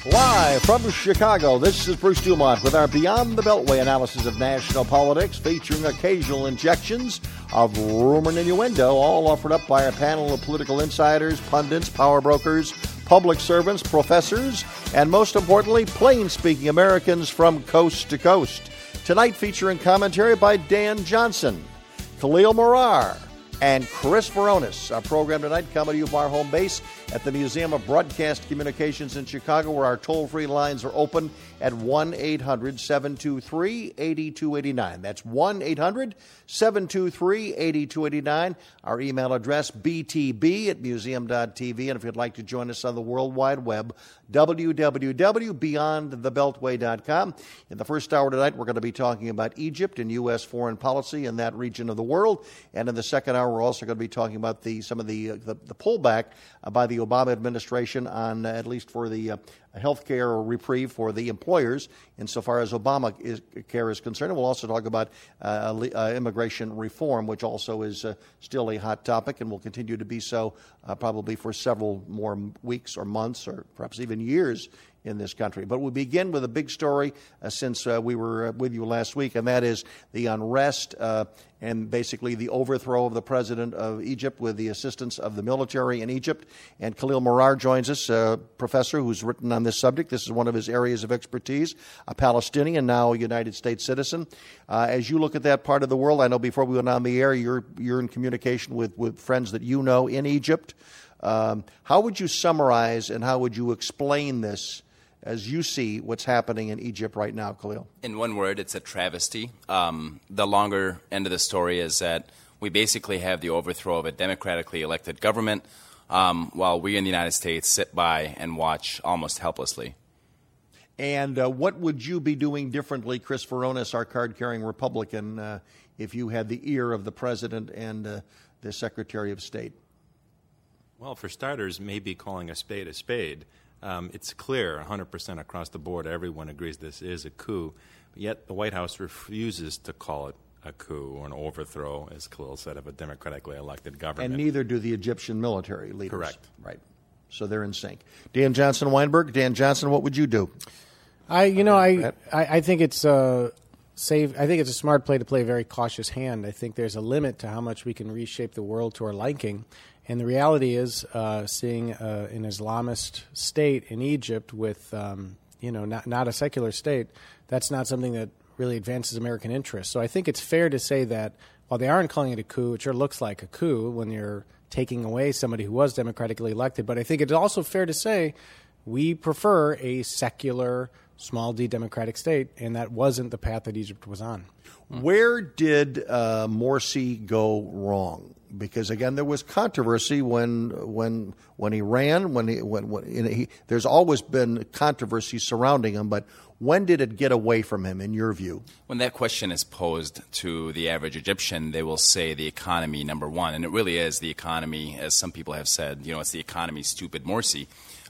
Live from Chicago, this is Bruce Dumont with our Beyond the Beltway analysis of national politics, featuring occasional injections of rumor and innuendo, all offered up by a panel of political insiders, pundits, power brokers, public servants, professors, and most importantly, plain-speaking Americans from coast to coast. Tonight featuring commentary by Dan Johnson, Khalil Murar, and Chris Veronis. Our program tonight coming to you from our home base at the Museum of Broadcast Communications in Chicago, where our toll-free lines are open at 1-800-723-8289. That's 1-800-723-8289. Our email address, btb@museum.tv. And if you'd like to join us on the World Wide Web, www.beyondthebeltway.com. In the first hour tonight, we're going to be talking about Egypt and U.S. foreign policy in that region of the world. And in the second hour, we're also going to be talking about some of the pullback by the Obama administration on, at least for the health care or reprieve for the employers insofar as Obamacare is concerned. And we'll also talk about immigration reform, which also is still a hot topic and will continue to be so probably for several more weeks or months or perhaps even years in this country. But we'll begin with a big story since we were with you last week, and that is the unrest and basically the overthrow of the president of Egypt with the assistance of the military in Egypt. And Khalil Murar joins us, a professor who's written on this subject. This is one of his areas of expertise, a Palestinian, now a United States citizen. As you look at that part of the world, I know before we went on the air, you're in communication with friends that you know in Egypt. How would you summarize and how would you explain this as you see what's happening in Egypt right now, Khalil? In one word, it's a travesty. The longer end of the story is that we basically have the overthrow of a democratically elected government while we in the United States sit by and watch almost helplessly. And what would you be doing differently, Chris Veronis, our card-carrying Republican, if you had the ear of the president and the Secretary of State? Well, for starters, maybe calling a spade a spade. It's clear 100% across the board, everyone agrees this is a coup, but yet the White House refuses to call it a coup or an overthrow, as Khalil said, of a democratically elected government. And neither do the Egyptian military leaders. Correct. Right. So they're in sync. Dan Johnson-Weinberg. Dan Johnson, what would you do? I think it's safe. I think it's a smart play to play a very cautious hand. I think there's a limit to how much we can reshape the world to our liking. And the reality is, seeing an Islamist state in Egypt with, not a secular state, that's not something that really advances American interests. So I think it's fair to say that while they aren't calling it a coup, it sure looks like a coup when you're taking away somebody who was democratically elected. But I think it's also fair to say we prefer a secular, small d democratic state, and that wasn't the path that Egypt was on. Where did Morsi go wrong? Because again, there was controversy when he ran. There's always been controversy surrounding him, but when did it get away from him, in your view? When that question is posed to the average Egyptian, they will say the economy, number one, and it really is the economy, as some people have said. It's the economy, stupid Morsi.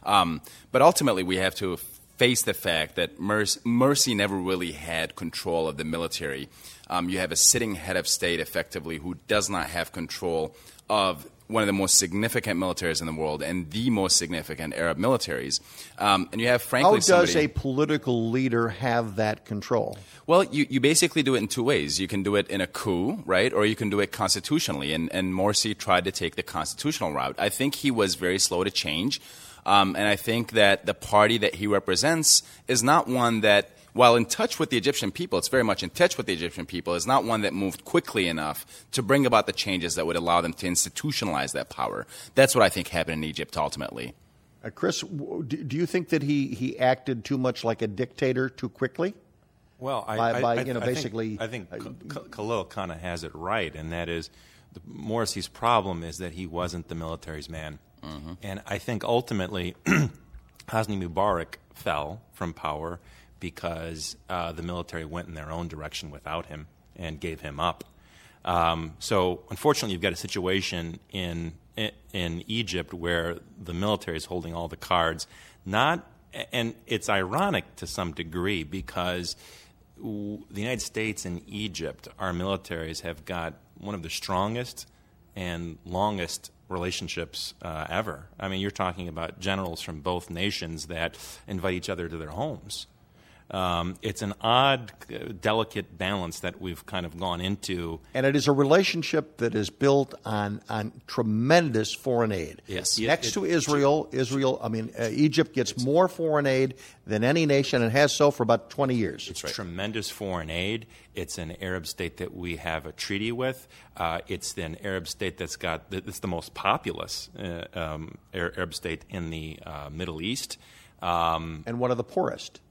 But ultimately, we have to face the fact that Morsi never really had control of the military. You have a sitting head of state, effectively, who does not have control of one of the most significant militaries in the world and the most significant Arab militaries. And you have, frankly, how does a political leader have that control? Well, you basically do it in two ways. You can do it in a coup, right, or you can do it constitutionally. And Morsi tried to take the constitutional route. I think he was very slow to change. And I think that the party that he represents is not one that, while in touch with the Egyptian people, it's very much in touch with the Egyptian people, is not one that moved quickly enough to bring about the changes that would allow them to institutionalize that power. That's what I think happened in Egypt ultimately. Chris, do you think that he acted too much like a dictator too quickly? Well, I think Khalil kind of has it right, and that is Morsi's problem is that he wasn't the military's man. Mm-hmm. And I think ultimately Hosni Mubarak fell from power because the military went in their own direction without him and gave him up. So unfortunately, you've got a situation in Egypt where the military is holding all the cards. And it's ironic to some degree because the United States and Egypt, our militaries have got one of the strongest and longest relationships ever. I mean, you're talking about generals from both nations that invite each other to their homes. It's an odd, delicate balance that we've kind of gone into. And it is a relationship that is built on tremendous foreign aid. Yes. Next to Israel, Egypt gets more foreign aid than any nation and has so for about 20 years. It's tremendous foreign aid. It's an Arab state that we have a treaty with. It's an Arab state it's the most populous Arab state in the Middle East. And one of the poorest.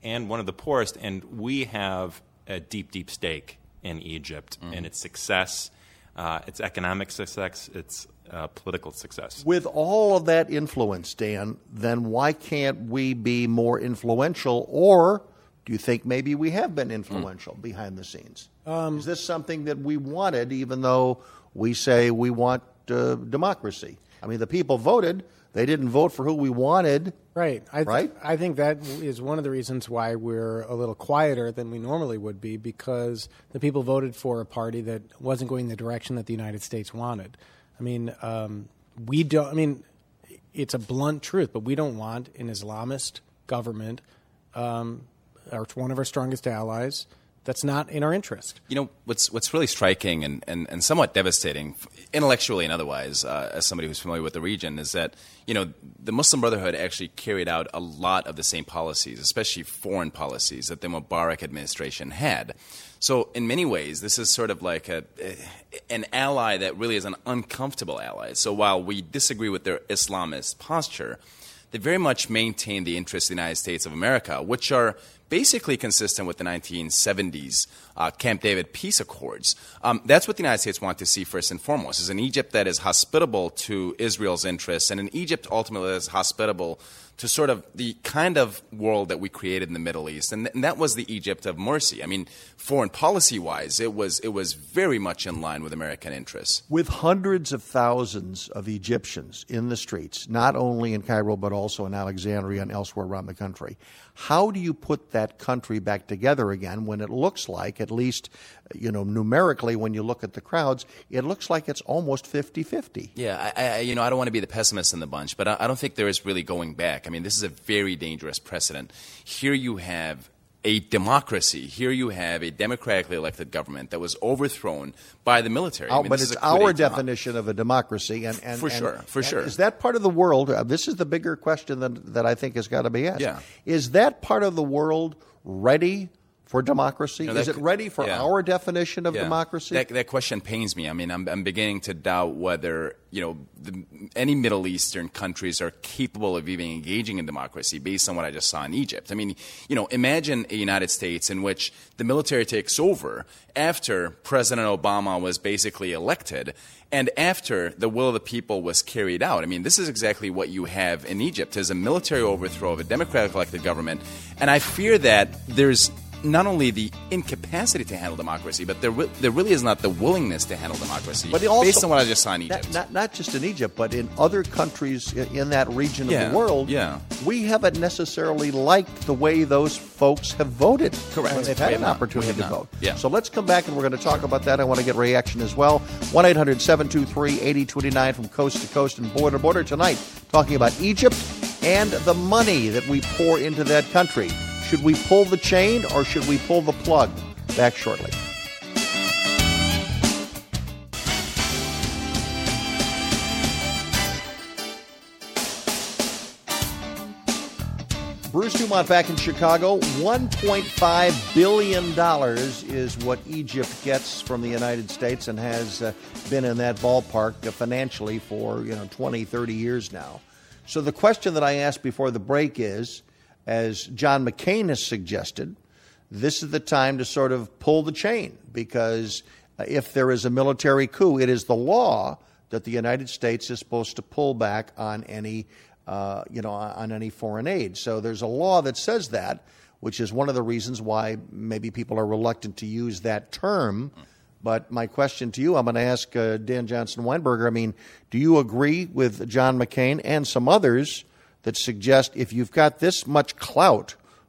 And we have a deep, deep stake in Egypt and its success, its economic success, its political success. With all of that influence, Dan, then why can't we be more influential, or do you think maybe we have been influential behind the scenes? Is this something that we wanted, even though we say we want democracy? I mean, the people voted. They didn't vote for who we wanted. Right. I think that is one of the reasons why we're a little quieter than we normally would be, because the people voted for a party that wasn't going the direction that the United States wanted. I mean, we don't. I mean, it's a blunt truth, but we don't want an Islamist government, one of our strongest allies. That's not in our interest. You know, what's really striking and somewhat devastating, intellectually and otherwise, as somebody who's familiar with the region, is that, you know, the Muslim Brotherhood actually carried out a lot of the same policies, especially foreign policies, that the Mubarak administration had. So in many ways, this is sort of like an ally that really is an uncomfortable ally. So while we disagree with their Islamist posture, they very much maintain the interests of the United States of America, which are basically consistent with the 1970s Camp David peace accords. That's what the United States want to see first and foremost, is an Egypt that is hospitable to Israel's interests, and an Egypt ultimately that is hospitable to sort of the kind of world that we created in the Middle East. And that was the Egypt of Morsi. I mean, foreign policy-wise, it was very much in line with American interests. With hundreds of thousands of Egyptians in the streets, not only in Cairo but also in Alexandria and elsewhere around the country, how do you put that country back together again when it looks like, at least, you know, numerically, when you look at the crowds, it looks like it's almost 50-50? Yeah, I don't want to be the pessimist in the bunch, but I don't think there is really going back. I mean, this is a very dangerous precedent. Here you have a democracy. Here you have a democratically elected government that was overthrown by the military. But it's our definition of a democracy. And for sure. Is that part of the world? This is the bigger question that I think has got to be asked. Yeah. Is that part of the world ready for democracy? Is it ready for our definition of democracy? That question pains me. I mean, I'm beginning to doubt whether, you know, any Middle Eastern countries are capable of even engaging in democracy based on what I just saw in Egypt. I mean, you know, imagine a United States in which the military takes over after President Obama was basically elected and after the will of the people was carried out. I mean, this is exactly what you have in Egypt, is a military overthrow of a democratic elected government. And I fear that there's not only the incapacity to handle democracy, but there really is not the willingness to handle democracy, but also, based on what I just saw in Egypt. Not just in Egypt, but in other countries in that region of the world, we haven't necessarily liked the way those folks have voted. Correct. When they've had an opportunity to vote. Yeah. So let's come back and we're going to talk about that. I want to get reaction as well. 1-800-723-8029 from coast to coast and border to border tonight, talking about Egypt and the money that we pour into that country. Should we pull the chain or should we pull the plug? Back shortly. Bruce Dumont back in Chicago. $1.5 billion is what Egypt gets from the United States and has been in that ballpark financially for 20, 30 years now. So the question that I asked before the break is, as John McCain has suggested, this is the time to sort of pull the chain, because if there is a military coup, it is the law that the United States is supposed to pull back on any on any foreign aid. So there's a law that says that, which is one of the reasons why maybe people are reluctant to use that term. But my question to you, I'm going to ask Dan Johnson-Weinberger, I mean, do you agree with John McCain and some others that suggest if you've got this much clout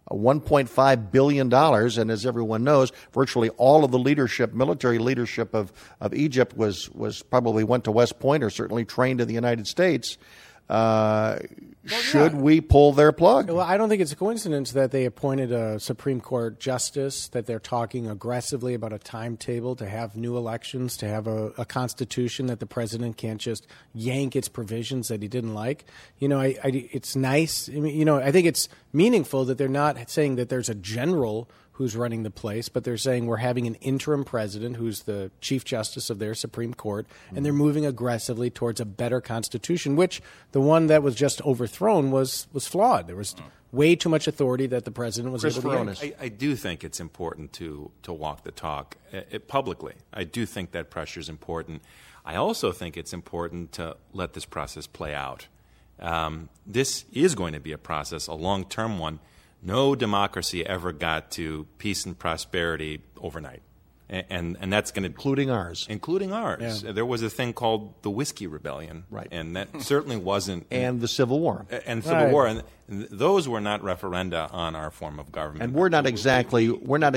$1.5 billion. And as everyone knows, virtually all of the military leadership of Egypt probably went to West Point or certainly trained in the United States. Should we pull their plug? Well, I don't think it's a coincidence that they appointed a Supreme Court justice, that they're talking aggressively about a timetable to have new elections, to have a constitution that the president can't just yank its provisions that he didn't like. It's nice. I think it's meaningful that they're not saying that there's a general who's running the place, but they're saying we're having an interim president who's the Chief Justice of their Supreme Court, and they're moving aggressively towards a better constitution, which the one that was just overthrown was flawed. There was way too much authority that the president was able to use. I do think it's important to walk the talk publicly. I do think that pressure is important. I also think it's important to let this process play out. This is going to be a process, a long-term one. No democracy ever got to peace and prosperity overnight. And that's going to... Including ours. Yeah. There was a thing called the Whiskey Rebellion. Right. And that certainly wasn't... And the Civil War. And Civil War. And those were not referenda on our form of government. And we're not exactly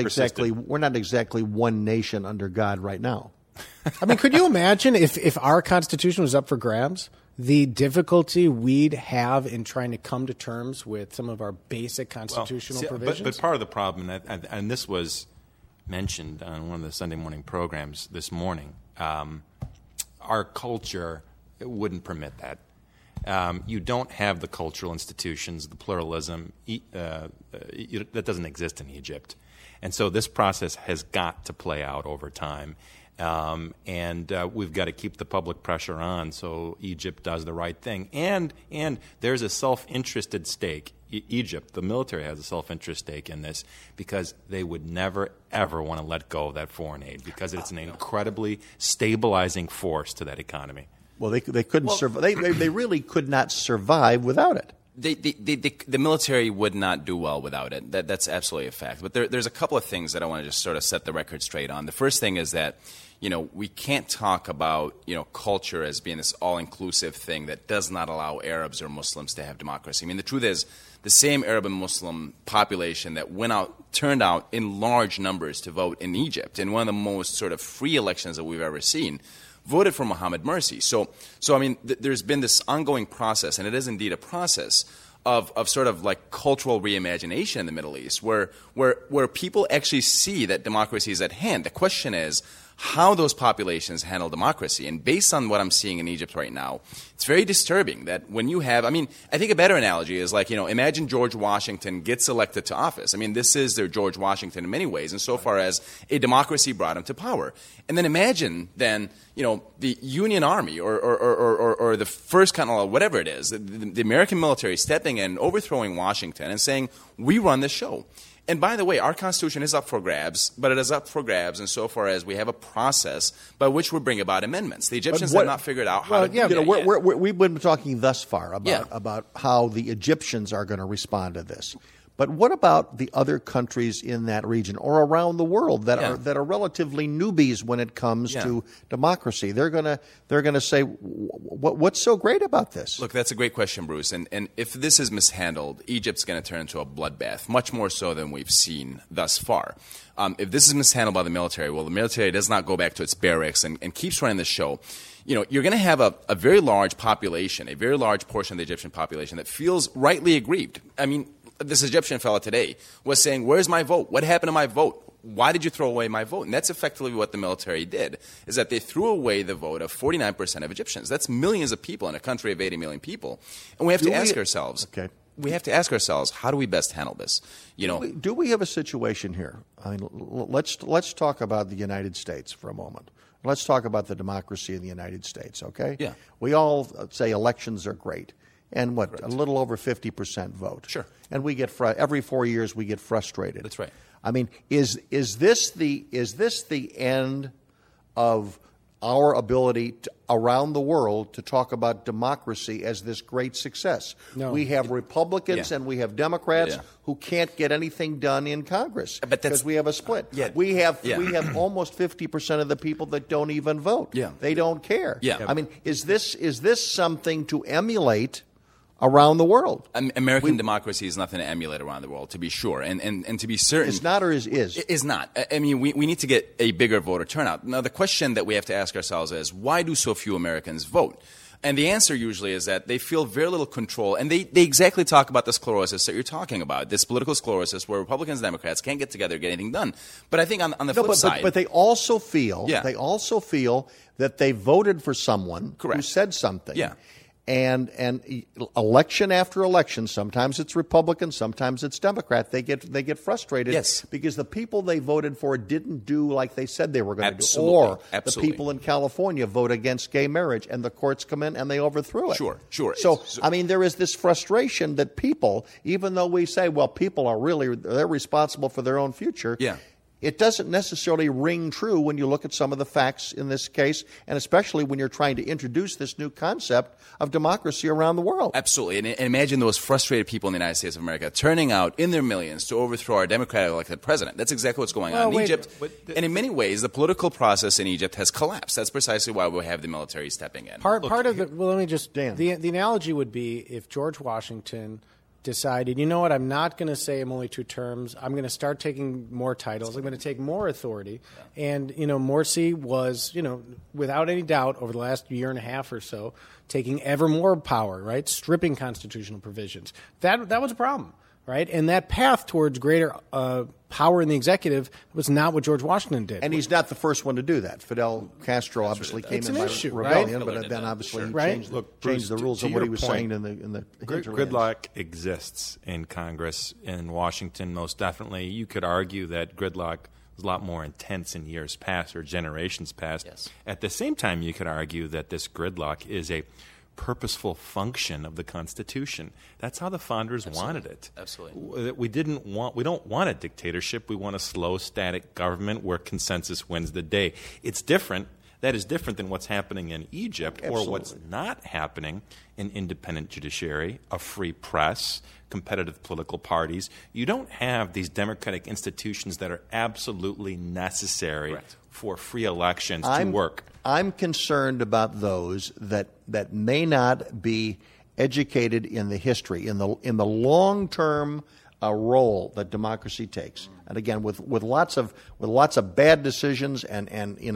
one nation under God right now. I mean, could you imagine if our Constitution was up for grabs? The difficulty we'd have in trying to come to terms with some of our basic constitutional provisions. But part of the problem, and this was mentioned on one of the Sunday morning programs this morning, our culture wouldn't permit that. You don't have the cultural institutions, the pluralism, that doesn't exist in Egypt. And so this process has got to play out over time. And we've got to keep the public pressure on so Egypt does the right thing. And there's a self-interested stake. Egypt, the military has a self-interest stake in this because they would never, ever want to let go of that foreign aid because it's an incredibly stabilizing force to that economy. Well, they couldn't survive. They really could not survive without it. The military would not do well without it. That's absolutely a fact. But there's a couple of things that I want to just sort of set the record straight on. The first thing is that, we can't talk about, culture as being this all-inclusive thing that does not allow Arabs or Muslims to have democracy. I mean, the truth is the same Arab and Muslim population that turned out in large numbers to vote in Egypt in one of the most sort of free elections that we've ever seen, voted for Mohamed Morsi. So I mean, there's been this ongoing process, and it is indeed a process of sort of like cultural reimagination in the Middle East, where people actually see that democracy is at hand. The question is how those populations handle democracy. And based on what I'm seeing in Egypt right now, it's very disturbing that when you have, I think a better analogy is like, imagine George Washington gets elected to office. I mean, this is their George Washington in many ways, insofar as a democracy brought him to power. And then imagine then, the Union Army or the First Continental, whatever it is, the American military stepping in, overthrowing Washington and saying, we run this show. And by the way, our Constitution is up for grabs, but it is up for grabs insofar as we have a process by which we bring about amendments. The Egyptians have not figured out how to do that. We've been talking thus far about how the Egyptians are going to respond to this. But what about the other countries in that region or around the world that are relatively newbies when it comes to democracy? They're going to say, what's so great about this? Look, that's a great question, Bruce. And if this is mishandled, Egypt's going to turn into a bloodbath, much more so than we've seen thus far. If this is mishandled by the military, well, the military does not go back to its barracks and keeps running the show. You're going to have a very large population, a very large portion of the Egyptian population that feels rightly aggrieved. I mean, this Egyptian fellow today was saying, where's my vote? What happened to my vote? Why did you throw away my vote? And that's effectively what the military did, is that they threw away the vote of 49% of Egyptians. That's millions of people in a country of 80 million people. And we have to ask ourselves, how do we best handle this? Do we have a situation here? I mean, let's talk about the United States for a moment. Let's talk about the democracy in the United States, okay? Yeah. We all say elections are great. And a little over 50% vote. Sure. And we get every 4 years we get frustrated. That's right. I mean, is this the end of our ability around the world to talk about democracy as this great success? No. We have Republicans and we have Democrats who can't get anything done in Congress because we have a split. We have almost 50% of the people that don't even vote. Yeah. They don't care. Yeah. I mean, is this something to emulate around the world. American democracy is nothing to emulate around the world, to be sure. And to be certain... It's not or is? It is not. I mean, we need to get a bigger voter turnout. Now, the question that we have to ask ourselves is, why do so few Americans vote? And the answer usually is that they feel very little control, and they exactly talk about the sclerosis that you're talking about, this political sclerosis where Republicans and Democrats can't get together and get anything done. But I think on the flip side... But they also feel that they voted for someone who said something. Yeah. And election after election, sometimes it's Republican, sometimes it's Democrat. They get frustrated because the people they voted for didn't do like they said they were going to do. Or the people in California vote against gay marriage, and the courts come in and they overthrew it. Sure. So I mean, there is this frustration that people, even though we say, well, people are they're responsible for their own future. Yeah. It doesn't necessarily ring true when you look at some of the facts in this case, and especially when you're trying to introduce this new concept of democracy around the world. Absolutely. And imagine those frustrated people in the United States of America turning out in their millions to overthrow our democratic elected president. That's exactly what's going on in Egypt. And in many ways, the political process in Egypt has collapsed. That's precisely why we have the military stepping in. Part of the, well, let me just, Dan. The analogy would be if George Washington decided, you know what, I'm not going to say I'm only 2 terms. I'm going to start taking more titles. I'm going to take more authority. Yeah. And, Morsi was, without any doubt, over the last year and a half or so, taking ever more power, right? Stripping constitutional provisions. That was a problem, right? And that path towards greater power in the executive was not what George Washington did. And he's not the first one to do that. Fidel Castro obviously came in by rebellion, right? But then obviously he changed the rules of what he was saying in the gridlock exists in Congress in Washington, most definitely. You could argue that gridlock was a lot more intense in years past or generations past. Yes. At the same time, you could argue that this gridlock is a purposeful function of the Constitution. That's how the founders wanted it. Absolutely. We don't want a dictatorship. We want a slow, static government where consensus wins the day. It's different. That is different than what's happening in Egypt or what's not happening in independent judiciary, a free press, competitive political parties. You don't have these democratic institutions that are absolutely necessary for free elections to work. I'm concerned about those that may not be educated in the history, in the long-term role that democracy takes. And again, with lots of bad decisions and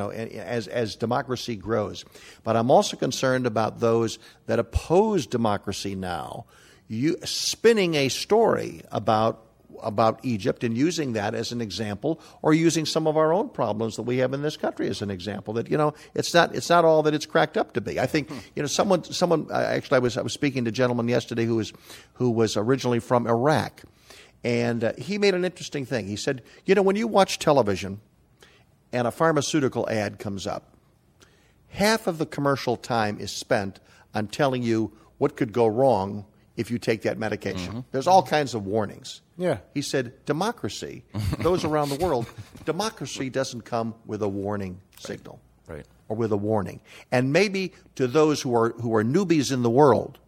as democracy grows. But I'm also concerned about those that oppose democracy now, spinning a story about Egypt and using that as an example, or using some of our own problems that we have in this country as an example. That it's not all that it's cracked up to be. I think someone actually I was speaking to a gentleman yesterday who was originally from Iraq, and he made an interesting thing. He said, when you watch television and a pharmaceutical ad comes up, half of the commercial time is spent on telling you what could go wrong if you take that medication. Mm-hmm. There's all kinds of warnings. Yeah. He said, democracy, those around the world, democracy doesn't come with a warning signal. Right. Or with a warning. And maybe to those who are newbies in the world,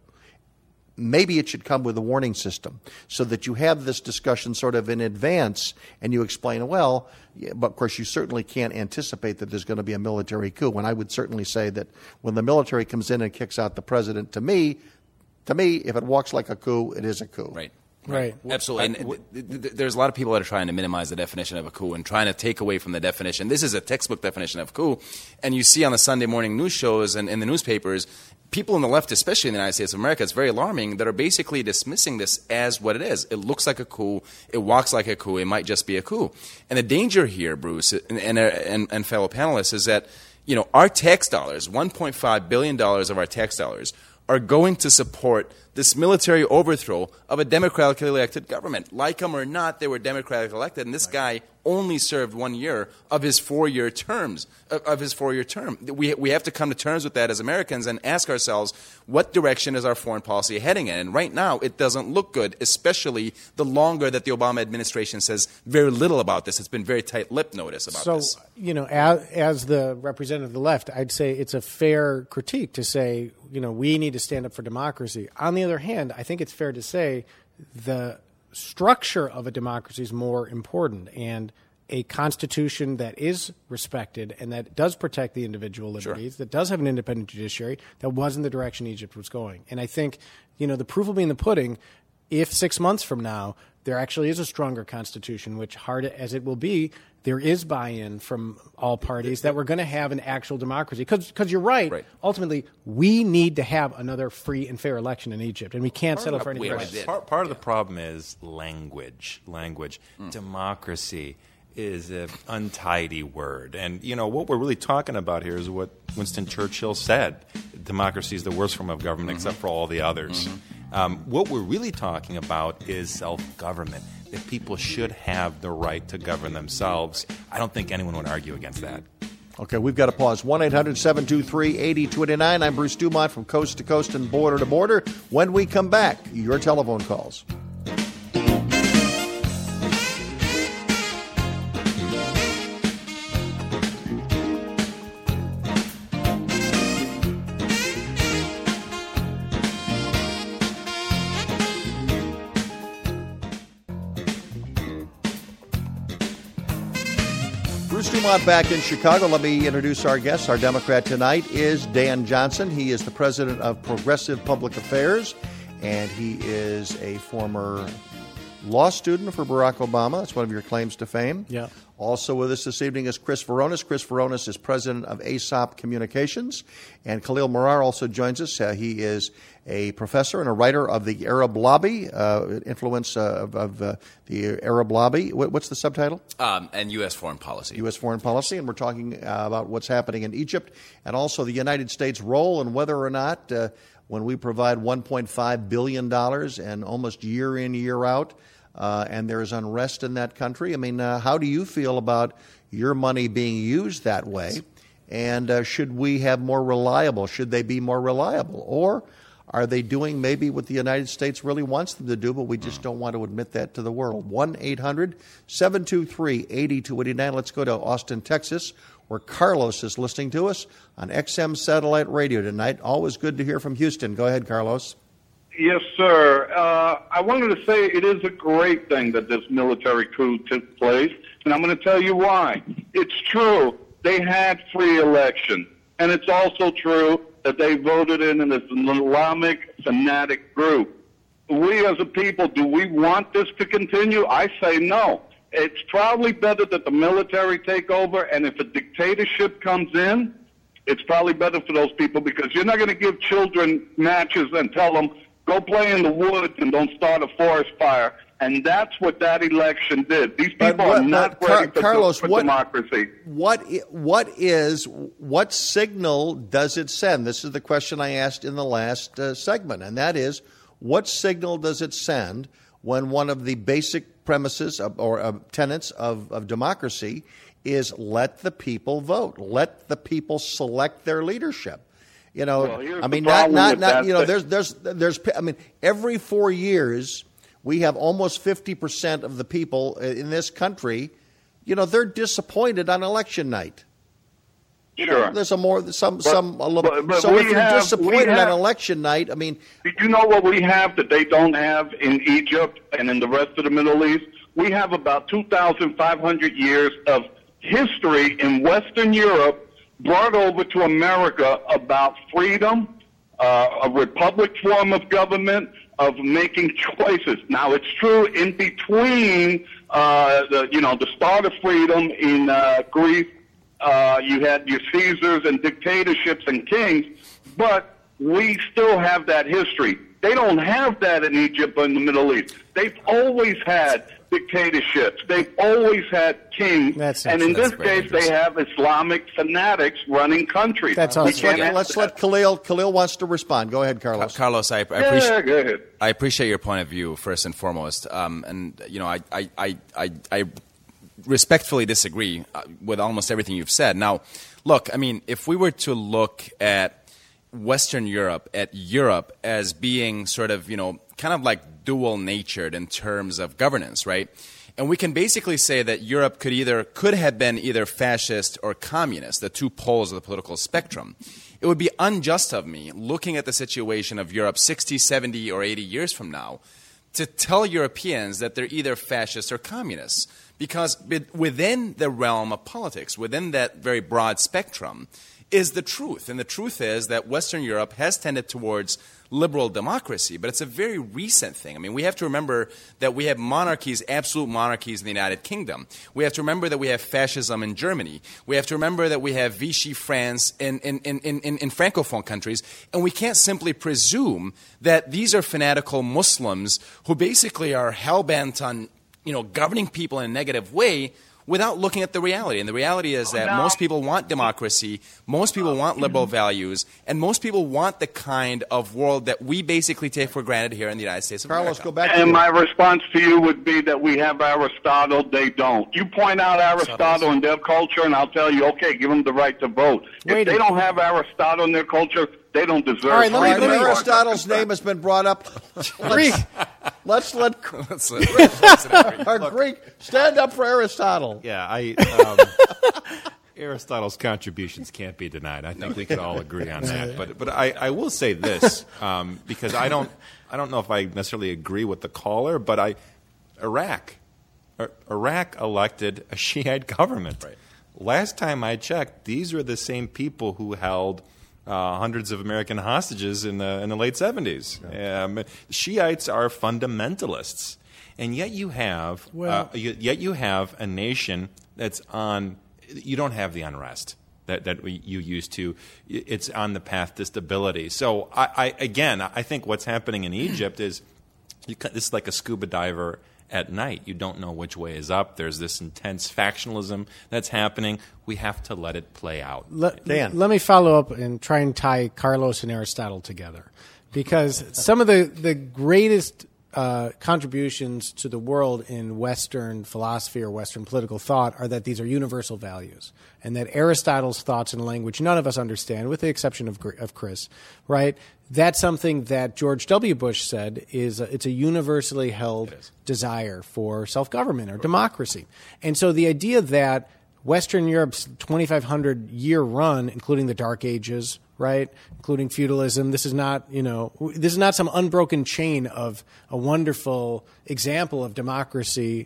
maybe it should come with a warning system so that you have this discussion sort of in advance and you explain, well, but of course you certainly can't anticipate that there's going to be a military coup. And I would certainly say that when the military comes in and kicks out the president, to me, if it walks like a coup, it is a coup. Right. Absolutely. And there's a lot of people that are trying to minimize the definition of a coup and trying to take away from the definition. This is a textbook definition of coup. And you see on the Sunday morning news shows and in the newspapers, people on the left, especially in the United States of America, it's very alarming, that are basically dismissing this as what it is. It looks like a coup. It walks like a coup. It might just be a coup. And the danger here, Bruce, and fellow panelists, is that our tax dollars, $1.5 billion of our tax dollars, are going to support this military overthrow of a democratically elected government. Like them or not, they were democratically elected, and this guy only served 1 year of his 4-year terms. We have to come to terms with that as Americans and ask ourselves, what direction is our foreign policy heading in? And right now, it doesn't look good, especially the longer that the Obama administration says very little about this. It's been very tight-lipped notice about this. So, as the representative of the left, I'd say it's a fair critique to say, we need to stand up for democracy. On the other hand, I think it's fair to say the structure of a democracy is more important, and a constitution that is respected and that does protect the individual liberties, that does have an independent judiciary, that was in the direction Egypt was going. And I think, the proof will be in the pudding if 6 months from now there actually is a stronger constitution, which, hard as it will be, there is buy-in from all parties that we're going to have an actual democracy. Because you're right. Ultimately, we need to have another free and fair election in Egypt, and we can't settle for anything else. Part of the problem is language. Democracy is an untidy word. And, what we're really talking about here is what Winston Churchill said. Democracy is the worst form of government except for all the others. What we're really talking about is self-government, that people should have the right to govern themselves. I don't think anyone would argue against that. Okay, we've got to pause. 1-800-723-8029. I'm Bruce Dumont from Coast to Coast and Border to Border. When we come back, your telephone calls. Dumont back in Chicago. Let me introduce our guest. Our Democrat tonight is Dan Johnson. He is the president of Progressive Public Affairs, and he is a former law student for Barack Obama. That's one of your claims to fame. Yeah. Also with us this evening is Chris Veronis. Chris Veronis is president of ASOP Communications. And Khalil Marar also joins us. He is a professor and a writer of the Arab Lobby, influence of the Arab Lobby. What's the subtitle? And U.S. foreign policy. U.S. foreign policy. And we're talking about what's happening in Egypt and also the United States' role and whether or not when we provide $1.5 billion and almost year in, year out, and there is unrest in that country. I mean, how do you feel about your money being used that way? And should we have more reliable? Should they be more reliable? Or are they doing maybe what the United States really wants them to do, but we just don't want to admit that to the world? 1-800-723-8289. Let's go to Austin, Texas, where Carlos is listening to us on XM Satellite Radio tonight. Always good to hear from Houston. Go ahead, Carlos. Yes, sir. I wanted to say it is a great thing that this military coup took place, and I'm going to tell you why. It's true. They had free election, and it's also true that they voted in an Islamic fanatic group. We as a people, do we want this to continue? I say no. It's probably better that the military take over, and if a dictatorship comes in, it's probably better for those people because you're not going to give children matches and tell them, go play in the woods and don't start a forest fire. And that's what that election did. These people are not ready for democracy. What signal does it send? This is the question I asked in the last segment, and that is, what signal does it send when one of the basic premises or tenets of democracy is let the people vote, let the people select their leadership? You know, well, I mean, every 4 years we have almost 50% of the people in this country, you know, they're disappointed on election night. Sure. There's a little. So if you're disappointed on election night, I mean, did you know what we have that they don't have in Egypt and in the rest of the Middle East? We have about 2,500 years of history in Western Europe brought over to America about freedom, a republic form of government, of making choices. Now, it's true in between the start of freedom in Greece, you had your Caesars and dictatorships and kings, but we still have that history. They don't have that in Egypt or in the Middle East. They've always had dictatorships. They've always had kings. And in this case, they have Islamic fanatics running countries. Let's let Khalil. Khalil wants to respond. Go ahead, Carlos. Carlos, I go ahead. I appreciate your point of view, first and foremost. And, you know, I respectfully disagree with almost everything you've said. Now, look, I mean, if we were to look at Western Europe, at Europe as being sort of, you know, kind of like dual-natured in terms of governance, right? And we can basically say that Europe could have been either fascist or communist, the two poles of the political spectrum. It would be unjust of me, looking at the situation of Europe 60, 70, or 80 years from now, to tell Europeans that they're either fascists or communists. Because within the realm of politics, within that very broad spectrum, is the truth. And the truth is that Western Europe has tended towards liberal democracy, but it's a very recent thing. I mean, we have to remember that we have monarchies, absolute monarchies in the United Kingdom. We have to remember that we have fascism in Germany. We have to remember that we have Vichy France in Francophone countries. And we can't simply presume that these are fanatical Muslims who basically are hell-bent on, governing people in a negative way without looking at the reality. And the reality is that most people want democracy, most people want liberal values, and most people want the kind of world that we basically take for granted here in the United States of Carlos, America. go back to And you. my response to you would be that we have Aristotle, they don't. You point out Aristotle in their culture, and I'll tell you, okay, give them the right to vote. If they don't have Aristotle in their culture, they don't deserve All right, let me- Aristotle's name has been brought up. Greek. Let's let our Greek stand up for Aristotle. Yeah, Aristotle's contributions can't be denied. I think we could all agree on that. But I will say this because I don't know if I necessarily agree with the caller, but Iraq elected a Shiite government. Right. Last time I checked, these are the same people who held hundreds of American hostages in the late 70s. Yeah. Shiites are fundamentalists, and yet you have a nation that's on. You don't have the unrest that you used to. It's on the path to stability. So I think what's happening in Egypt is this is like a scuba diver at night. You don't know which way is up. There's this intense factionalism that's happening. We have to let it play out. Dan. Let me follow up and try and tie Carlos and Aristotle together, because some of the greatest contributions to the world in Western philosophy or Western political thought are that these are universal values, and that Aristotle's thoughts and language none of us understand, with the exception of Chris, right? That's something that George W. Bush said it's a universally held desire for self-government or democracy. And so the idea that Western Europe's 2,500-year run, including the Dark Ages, right, including feudalism, this is not some unbroken chain of a wonderful example of democracy,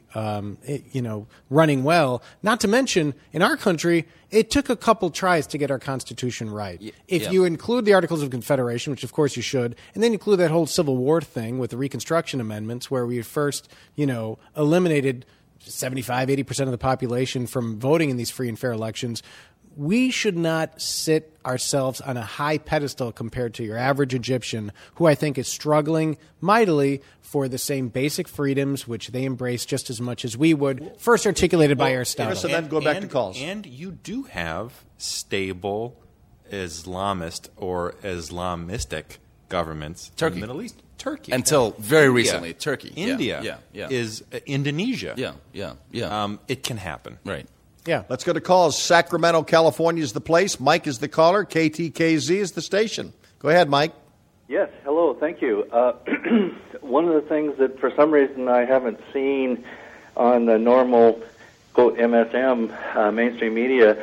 running well. Not to mention, in our country, it took a couple tries to get our Constitution right. If you include the Articles of Confederation, which of course you should, and then include that whole Civil War thing with the Reconstruction Amendments, where we first, eliminated 75, 80% of the population from voting in these free and fair elections, we should not sit ourselves on a high pedestal compared to your average Egyptian, who I think is struggling mightily for the same basic freedoms which they embrace just as much as we would, first articulated by Aristotle. So then go back to calls. And you do have stable Islamist or Islamistic governments in the Middle East. Turkey. Until very recently, Turkey. India is Indonesia. Yeah. It can happen. Right. Yeah. Let's go to calls. Sacramento, California is the place. Mike is the caller. KTKZ is the station. Go ahead, Mike. Yes, hello, thank you. One of the things that for some reason I haven't seen on the normal, quote, MSM mainstream media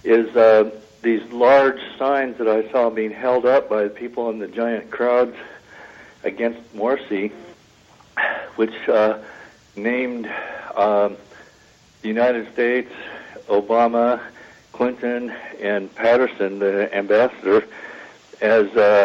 is these large signs that I saw being held up by the people in the giant crowds against Morsi, which named the United States, Obama, Clinton, and Patterson, the ambassador, as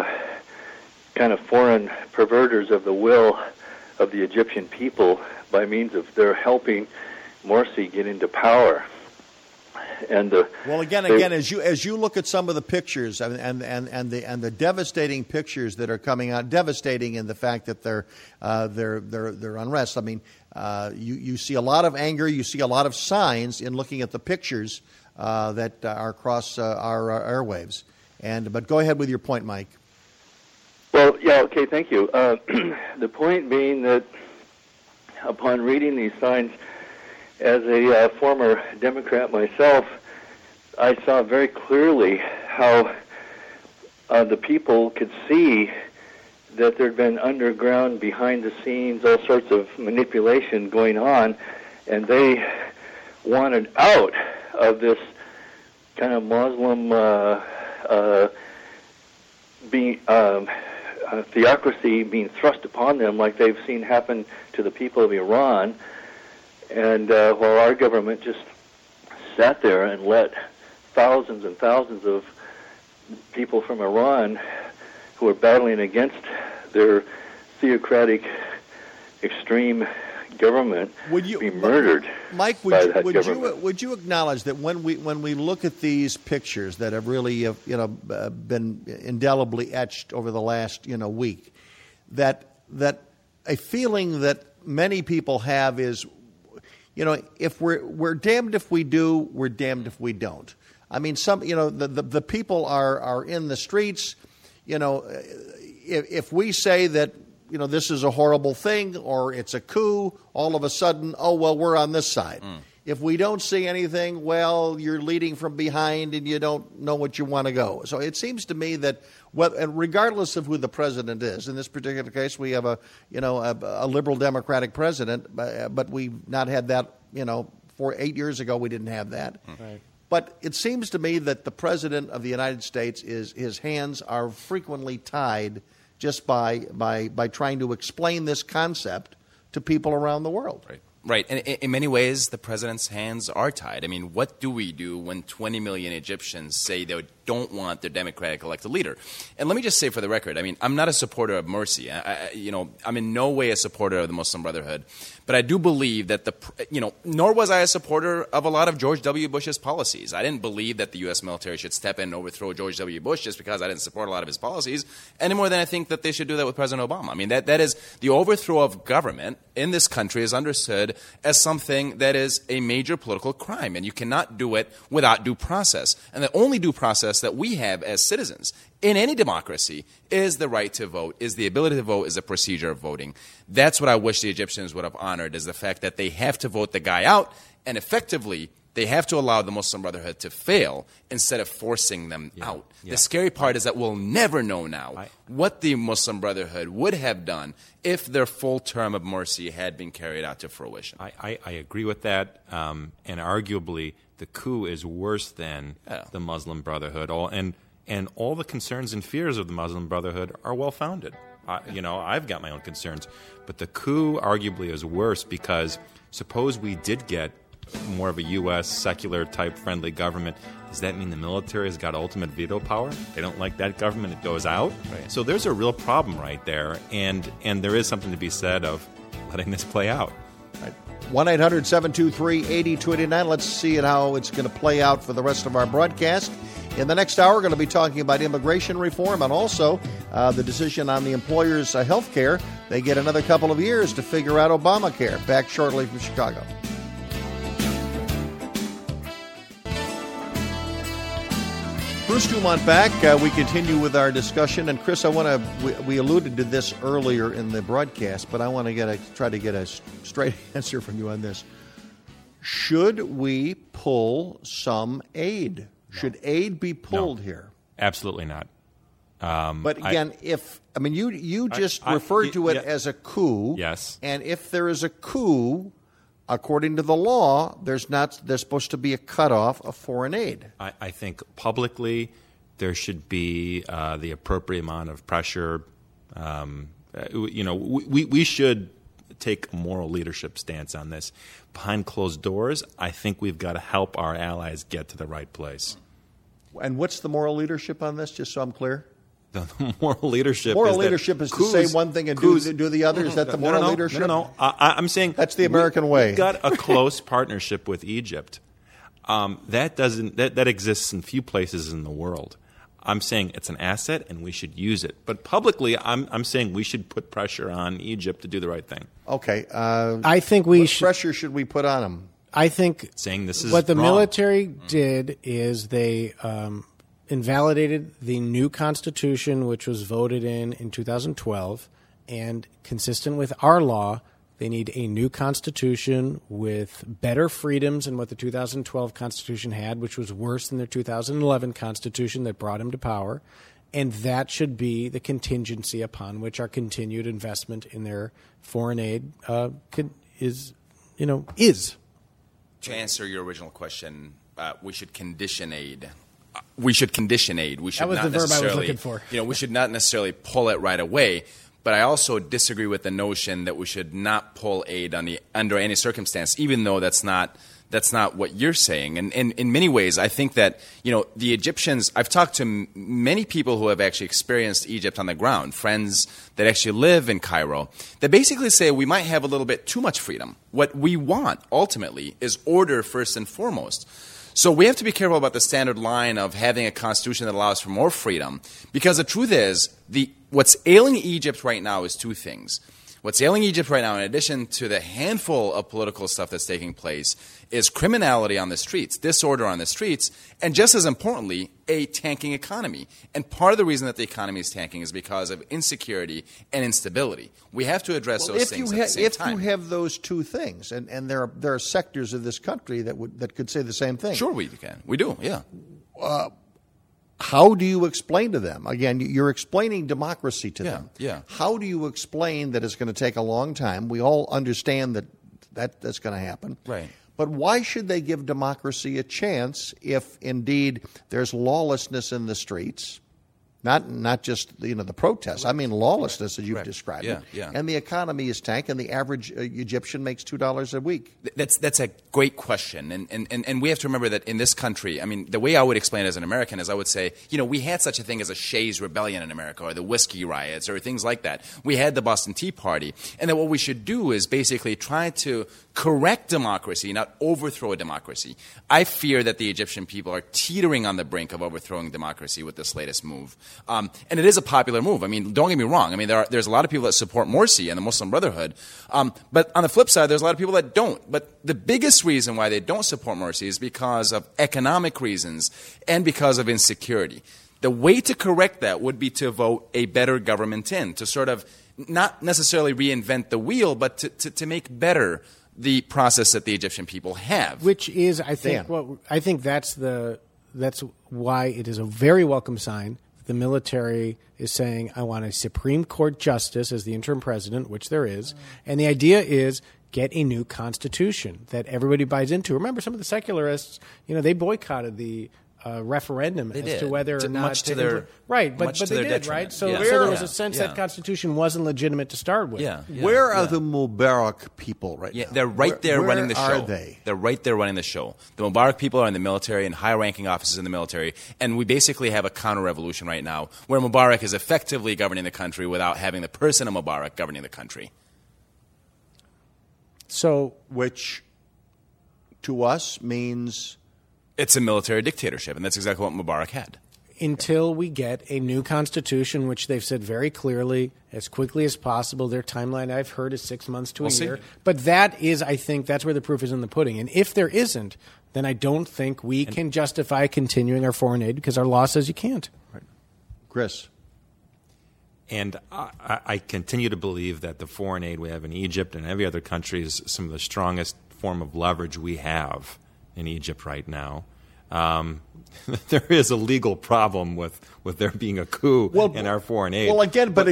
kind of foreign perverters of the will of the Egyptian people by means of their helping Morsi get into power. And again, as you look at some of the pictures and the devastating pictures that are coming out, devastating in the fact that they're unrest. I mean, you see a lot of anger. You see a lot of signs in looking at the pictures that are across our airwaves. But go ahead with your point, Mike. Well, yeah, okay, thank you. The point being that upon reading these signs, as a former Democrat myself, I saw very clearly how the people could see that there had been underground, behind the scenes, all sorts of manipulation going on, and they wanted out of this kind of Muslim theocracy being thrust upon them like they've seen happen to the people of Iran, and while our government just sat there and let thousands and thousands of people from Iran who are battling against their theocratic extreme government be murdered. Mike, would you acknowledge that when we look at these pictures that have really been indelibly etched over the last week, that a feeling that many people have is, if we're damned if we do, we're damned if we don't. I mean, the people are in the streets. If we say that this is a horrible thing or it's a coup, all of a sudden, we're on this side. If we don't see anything, well, you're leading from behind and you don't know what you want to go. So it seems to me that, regardless of who the president is, in this particular case, we have a liberal Democratic president, but we've not had that. 8 years ago, we didn't have that. Right. But it seems to me that the president of the United States his hands are frequently tied just by trying to explain this concept to people around the world. Right. And in many ways, the president's hands are tied. I mean, what do we do when 20 million Egyptians say they don't want their democratic elected leader? And let me just say for the record, I mean, I'm not a supporter of Morsi. I'm in no way a supporter of the Muslim Brotherhood. But I do believe that nor was I a supporter of a lot of George W. Bush's policies. I didn't believe that the U.S. military should step in and overthrow George W. Bush just because I didn't support a lot of his policies, any more than I think that they should do that with President Obama. I mean, that is the overthrow of government in this country is understood as something that is a major political crime, and you cannot do it without due process. And the only due process that we have as citizens in any democracy is the right to vote, is the ability to vote, is the procedure of voting. That's what I wish the Egyptians would have honored, is the fact that they have to vote the guy out, and effectively they have to allow the Muslim Brotherhood to fail instead of forcing them out. Yeah. The scary part is that we'll never know now what the Muslim Brotherhood would have done if their full term of Morsi had been carried out to fruition. I agree with that, and arguably the coup is worse than the Muslim Brotherhood. And all the concerns and fears of the Muslim Brotherhood are well-founded. I've got my own concerns. But the coup arguably is worse because suppose we did get more of a U.S. secular-type friendly government, does that mean the military has got ultimate veto power? They don't like that government, it goes out? Right. So there's a real problem right there, and there is something to be said of letting this play out. Right. 1-800-723-8289. Let's see how it's going to play out for the rest of our broadcast. In the next hour, we're going to be talking about immigration reform and also the decision on the employers' health care. They get another couple of years to figure out Obamacare. Back shortly from Chicago. Bruce Dumont back. We continue with our discussion. And Chris, we alluded to this earlier in the broadcast, but I want to try to get a straight answer from you on this. Should we pull some aid? No. Should aid be pulled here? Absolutely not. But again, you just referred to it as a coup. Yes. And if there is a coup, according to the law, there's supposed to be a cutoff of foreign aid. I think publicly there should be the appropriate amount of pressure. We should take a moral leadership stance on this. Behind closed doors, I think we've got to help our allies get to the right place. And what's the moral leadership on this, just so I'm clear? The moral leadership is to say one thing and do the other? Is that the moral leadership? No. I'm saying that's the American way. We've got a close partnership with Egypt. That exists in few places in the world. I'm saying it's an asset and we should use it. But publicly, I'm saying we should put pressure on Egypt to do the right thing. Okay. I think what pressure should we put on them? I think saying this is what the wrong. Military did is they invalidated the new Constitution, which was voted in 2012, and consistent with our law, they need a new Constitution with better freedoms than what the 2012 Constitution had, which was worse than their 2011 Constitution that brought him to power. And that should be the contingency upon which our continued investment in their foreign aid is. To answer your original question, we should condition aid. we should condition aid. We should that was not the verb I was necessarily, looking for. We should not necessarily pull it right away. But I also disagree with the notion that we should not pull aid under any circumstance, even though that's not what you're saying. And in many ways, I think that, the Egyptians, I've talked to many people who have actually experienced Egypt on the ground, friends that actually live in Cairo, that basically say we might have a little bit too much freedom. What we want, ultimately, is order first and foremost. So we have to be careful about the standard line of having a constitution that allows for more freedom, because the truth is, what's ailing Egypt right now is two things. What's ailing Egypt right now, in addition to the handful of political stuff that's taking place, is criminality on the streets, disorder on the streets, and just as importantly, a tanking economy. And part of the reason that the economy is tanking is because of insecurity and instability. We have to address those things at the same time. If you have those two things, and there are sectors of this country that could say the same thing. Sure, we can. We do, yeah. How do you explain to them? Again, you're explaining democracy to them. Yeah. How do you explain that it's going to take a long time? We all understand that's going to happen. Right. But why should they give democracy a chance if indeed there's lawlessness in the streets? Not just the protests. I mean lawlessness, as you've described it. Yeah. And the economy is tanked, and the average Egyptian makes $2 a week. That's a great question, and we have to remember that in this country, I mean, the way I would explain it as an American is I would say, we had such a thing as a Shays Rebellion in America, or the Whiskey Riots, or things like that. We had the Boston Tea Party, and that what we should do is basically try to correct democracy, not overthrow a democracy. I fear that the Egyptian people are teetering on the brink of overthrowing democracy with this latest move. And it is a popular move. I mean, don't get me wrong. I mean, there's a lot of people that support Morsi and the Muslim Brotherhood. But on the flip side, there's a lot of people that don't. But the biggest reason why they don't support Morsi is because of economic reasons and because of insecurity. The way to correct that would be to vote a better government in, to sort of not necessarily reinvent the wheel, but to make better the process that the Egyptian people have. Which is, I think, I think that's why it is a very welcome sign. The military is saying, I want a Supreme Court justice as the interim president, which there is. And the idea is get a new constitution that everybody buys into. Remember, some of the secularists, they boycotted the referendum to whether or not much to their right, but they did, detriment. right? So there was a sense that constitution wasn't legitimate to start with. Where are the Mubarak people right now? They're right there running the show. Where are they? They're right there running the show. The Mubarak people are in the military and high-ranking offices in the military, and we basically have a counter-revolution right now where Mubarak is effectively governing the country without having the person of Mubarak governing the country. So, which to us means it's a military dictatorship, and that's exactly what Mubarak had. Until we get a new constitution, which they've said very clearly, as quickly as possible. Their timeline, I've heard, is 6 months to a year. But that is, I think, that's where the proof is in the pudding. And if there isn't, then I don't think we can justify continuing our foreign aid because our law says you can't. Right. Chris. And I continue to believe that the foreign aid we have in Egypt and every other country is some of the strongest form of leverage we have in Egypt right now. There is a legal problem with there being a coup in our foreign aid. Well, again, but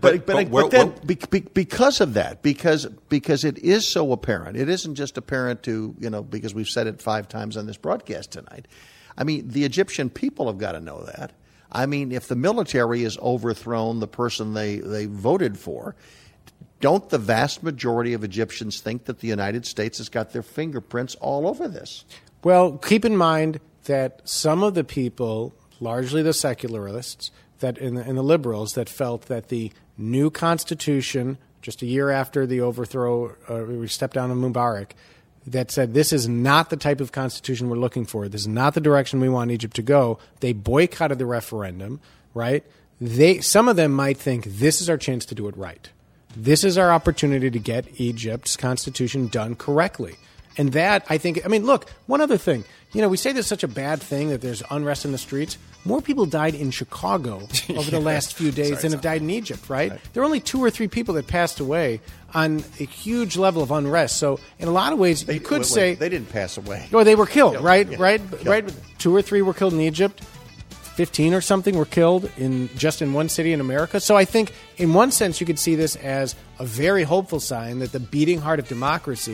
because of that, because it is so apparent, it isn't just apparent to, because we've said it 5 times on this broadcast tonight. I mean, the Egyptian people have got to know that. I mean, if the military has overthrown the person they voted for, don't the vast majority of Egyptians think that the United States has got their fingerprints all over this? Well, keep in mind that some of the people, largely the secularists that and the liberals, that felt that the new constitution, just a year after the overthrow, we stepped down on Mubarak, that said this is not the type of constitution we're looking for. This is not the direction we want Egypt to go. They boycotted the referendum, right? Some of them might think this is our chance to do it right. This is our opportunity to get Egypt's constitution done correctly. And that, I think, look, one other thing. We say there's such a bad thing that there's unrest in the streets. More people died in Chicago over the last few days than have died in Egypt, right? There are only 2 or 3 people that passed away on a huge level of unrest. So in a lot of ways, you could say... They didn't pass away. Or they were killed, right? Yeah. Right? 2 or 3 were killed in Egypt. 15 or something were killed in one city in America. So I think in one sense you could see this as a very hopeful sign that the beating heart of democracy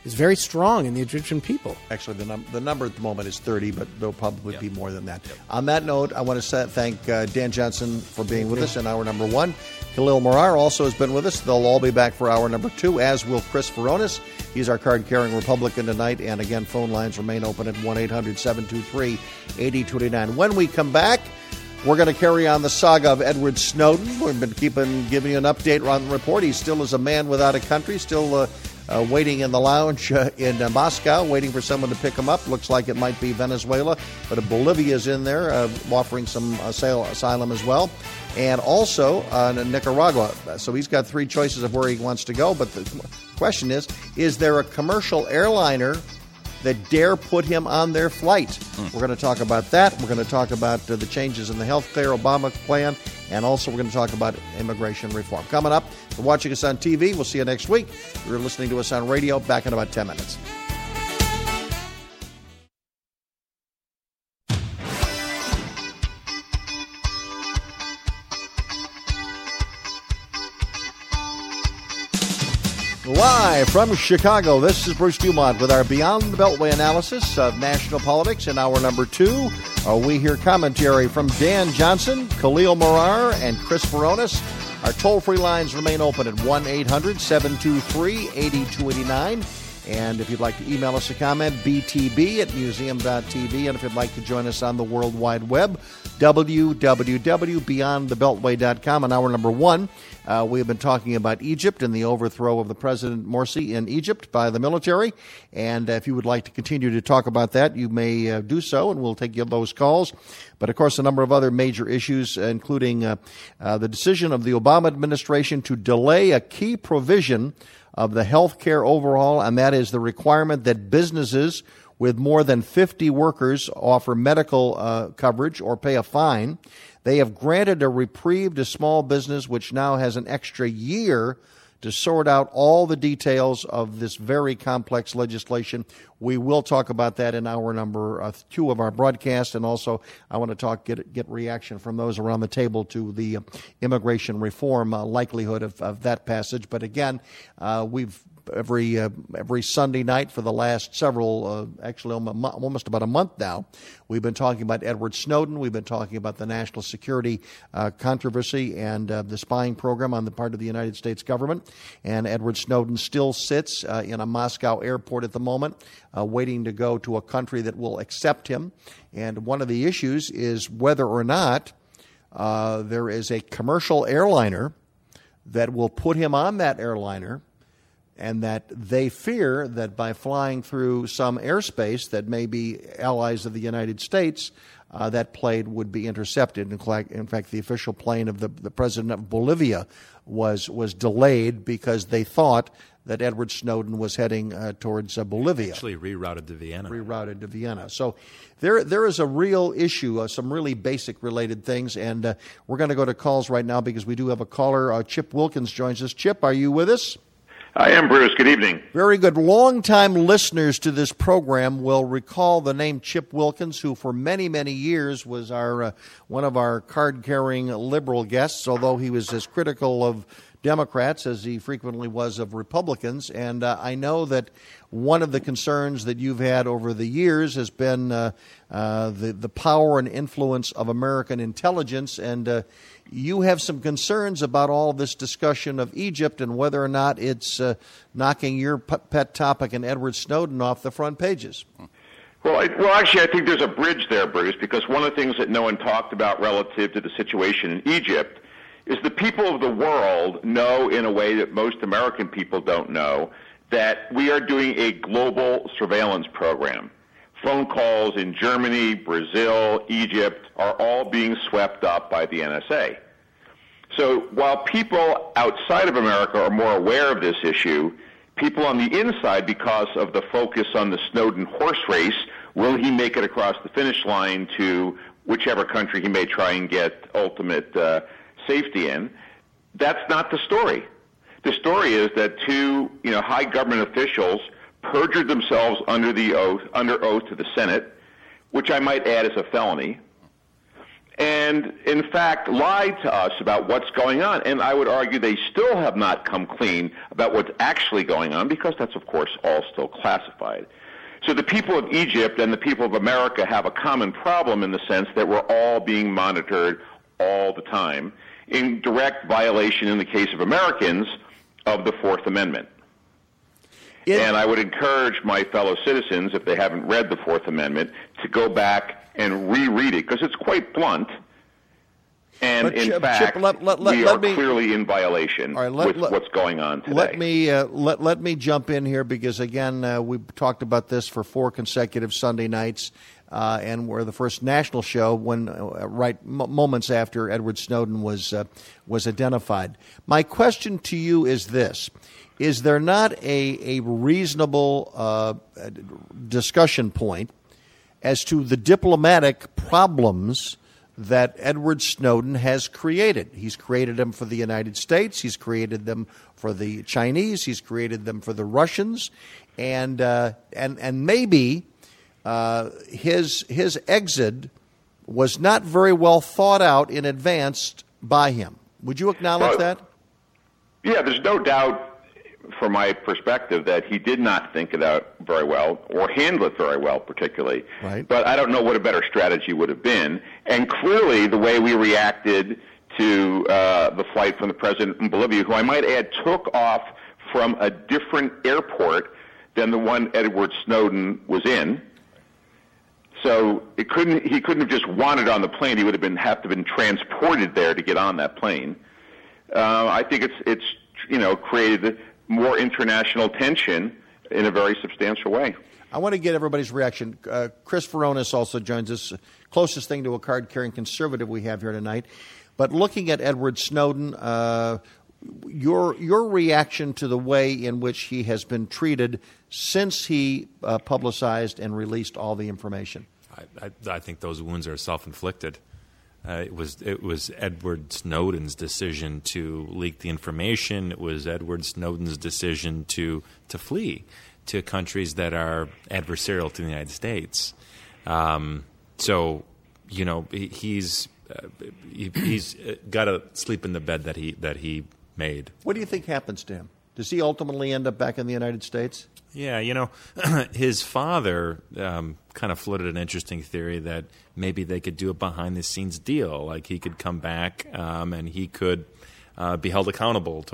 very strong in the Egyptian people. Actually, the number at the moment is 30, but there'll probably be more than that. On that note, I want to thank Dan Johnson for being with us in hour number 1. Khalil Marar also has been with us. They'll all be back for hour number 2, as will Chris Veronis. He's our card-carrying Republican tonight. And again, phone lines remain open at 1-800-723-8229. When we come back, we're going to carry on the saga of Edward Snowden. We've been giving you an update on the report. He still is a man without a country, still waiting in the lounge in Moscow, waiting for someone to pick him up. Looks like it might be Venezuela, but Bolivia's in there offering some asylum as well. And also Nicaragua. So he's got 3 choices of where he wants to go. But the question is there a commercial airliner that dare put him on their flight? We're going to talk about that. We're going to talk about the changes in the health care Obama plan. And also we're going to talk about immigration reform. Coming up, if you're watching us on TV, we'll see you next week. You're listening to us on radio. Back in about 10 minutes. Live from Chicago, this is Bruce Dumont with our Beyond the Beltway analysis of national politics. In hour number 2, we hear commentary from Dan Johnson, Khalil Marar, and Chris Veronis. Our toll-free lines remain open at 1-800-723-8289. And if you'd like to email us a comment, btb@museum.tv. And if you'd like to join us on the World Wide Web, www.beyondthebeltway.com. In hour number 1, we have been talking about Egypt and the overthrow of the President Morsi in Egypt by the military. And if you would like to continue to talk about that, you may do so, and we'll take those calls. But, of course, a number of other major issues, including the decision of the Obama administration to delay a key provision of the health care overhaul, and that is the requirement that businesses with more than 50 workers offer medical coverage or pay a fine. They have granted a reprieve to small business, which now has an extra year to sort out all the details of this very complex legislation. We will talk about that in hour number 2 of our broadcast, and also I want to get reaction from those around the table to the immigration reform likelihood of that passage. But again, we've every Sunday night for the last several, actually almost about a month now, we've been talking about Edward Snowden. We've been talking about the national security controversy and the spying program on the part of the United States government. And Edward Snowden still sits in a Moscow airport at the moment, waiting to go to a country that will accept him. And one of the issues is whether or not there is a commercial airliner that will put him on that airliner, and that they fear that by flying through some airspace that may be allies of the United States, that plane would be intercepted. In fact, the official plane of the president of Bolivia was delayed because they thought that Edward Snowden was heading towards Bolivia. Actually rerouted to Vienna. So there is a real issue, some really basic related things, and we're going to go to calls right now because we do have a caller. Chip Wilkins joins us. Chip, are you with us? I am, Bruce. Good evening. Very good. Longtime listeners to this program will recall the name Chip Wilkins, who for many, many years was one of our card-carrying liberal guests, although he was as critical of Democrats as he frequently was of Republicans. And I know that one of the concerns that you've had over the years has been the power and influence of American intelligence, and you have some concerns about all this discussion of Egypt and whether or not it's knocking your pet topic and Edward Snowden off the front pages. Well, actually, I think there's a bridge there, Bruce, because one of the things that no one talked about relative to the situation in Egypt is the people of the world know in a way that most American people don't know that we are doing a global surveillance program. Phone calls in Germany, Brazil, Egypt are all being swept up by the NSA. So while people outside of America are more aware of this issue, people on the inside, because of the focus on the Snowden horse race, will he make it across the finish line to whichever country he may try and get ultimate safety in? That's not the story. The story is that two high government officials perjured themselves under oath to the Senate, which I might add is a felony, and in fact lied to us about what's going on. And I would argue they still have not come clean about what's actually going on, because that's, of course, all still classified. So the people of Egypt and the people of America have a common problem in the sense that we're all being monitored all the time, in direct violation, in the case of Americans, of the Fourth Amendment. And I would encourage my fellow citizens, if they haven't read the Fourth Amendment, to go back and reread it, because it's quite blunt. And in fact, we are clearly in violation with what's going on today. Let me jump in here, because, again, we've talked about this for 4 consecutive Sunday nights, and we're the first national show when moments after Edward Snowden was identified. My question to you is this. Is there not a reasonable discussion point as to the diplomatic problems that Edward Snowden has created? He's created them for the United States. He's created them for the Chinese. He's created them for the Russians. And maybe his exit was not very well thought out in advance by him. Would you acknowledge that? Yeah, there's no doubt, from my perspective, that he did not think it out very well, or handle it very well, particularly. Right. But I don't know what a better strategy would have been. And clearly, the way we reacted to the flight from the president in Bolivia, who I might add took off from a different airport than the one Edward Snowden was in. So he couldn't have just wandered on the plane. He would have to been transported there to get on that plane. I think it's created more international tension in a very substantial way. I want to get everybody's reaction. Chris Veronis also joins us, closest thing to a card-carrying conservative we have here tonight. But looking at Edward Snowden, your reaction to the way in which he has been treated since he publicized and released all the information? I think those wounds are self-inflicted. It was Edward Snowden's decision to leak the information. It was Edward Snowden's decision to flee to countries that are adversarial to the United States. So, he's got to sleep in the bed that he made. What do you think happens to him? Does he ultimately end up back in the United States? Yeah, his father kind of floated an interesting theory that maybe they could do a behind-the-scenes deal, like he could come back and he could be held accountable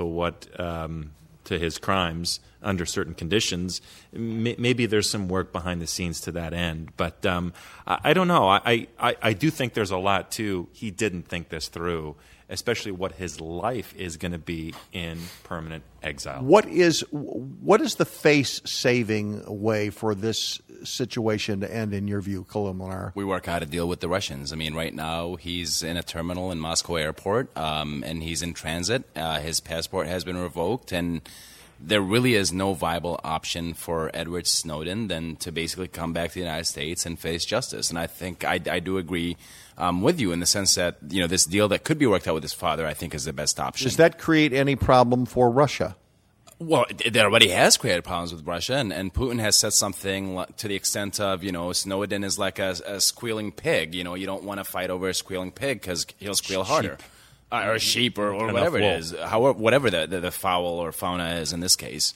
to his crimes under certain conditions. Maybe there's some work behind the scenes to that end, but I don't know. I do think there's a lot too. He didn't think this through, especially what his life is going to be in permanent exile. What is the face-saving way for this situation to end, in your view, Khalil Monar? We work out a deal with the Russians. I mean, right now he's in a terminal in Moscow airport, and he's in transit. His passport has been revoked, and there really is no viable option for Edward Snowden than to basically come back to the United States and face justice. And I think I do agree with you in the sense that this deal that could be worked out with his father, I think, is the best option. Does that create any problem for Russia? Well, it already has created problems with Russia, and Putin has said something to the extent of, Snowden is like a squealing pig. You don't want to fight over a squealing pig because he'll squeal harder. Or a sheep or whatever it is, whatever the fowl or fauna is in this case.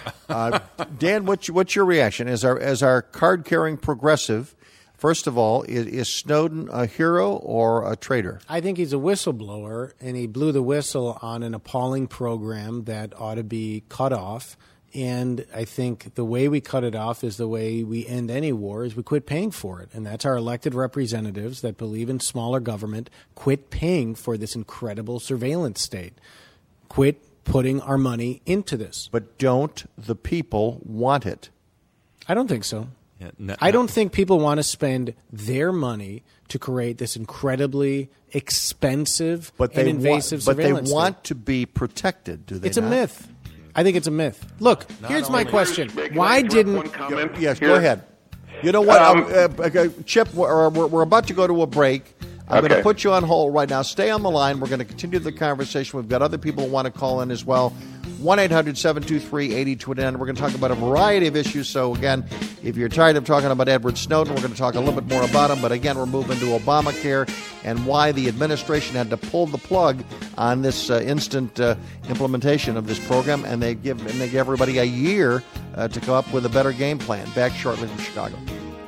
Dan, what's your reaction? As our card-carrying progressive, first of all, is Snowden a hero or a traitor? I think he's a whistleblower, and he blew the whistle on an appalling program that ought to be cut off. And I think the way we cut it off is the way we end any war, is we quit paying for it. And that's our elected representatives that believe in smaller government quit paying for this incredible surveillance state. Quit putting our money into this. But don't the people want it? I don't think so. Yeah, I don't think people want to spend their money to create this incredibly expensive and invasive surveillance But they want state. To be protected, do they It's not? a myth. I think it's a myth. Look, here's my question. Why didn't... Yes, go ahead. You know what, Chip, we're about to go to a break. I'm going to put you on hold right now. Stay on the line. We're going to continue the conversation. We've got other people who want to call in as well. 1-800-723-8210. We're going to talk about a variety of issues. So, again, if you're tired of talking about Edward Snowden, we're going to talk a little bit more about him. But, again, we're moving to Obamacare and why the administration had to pull the plug on this instant implementation of this program. And they give everybody a year to come up with a better game plan. Back shortly from Chicago.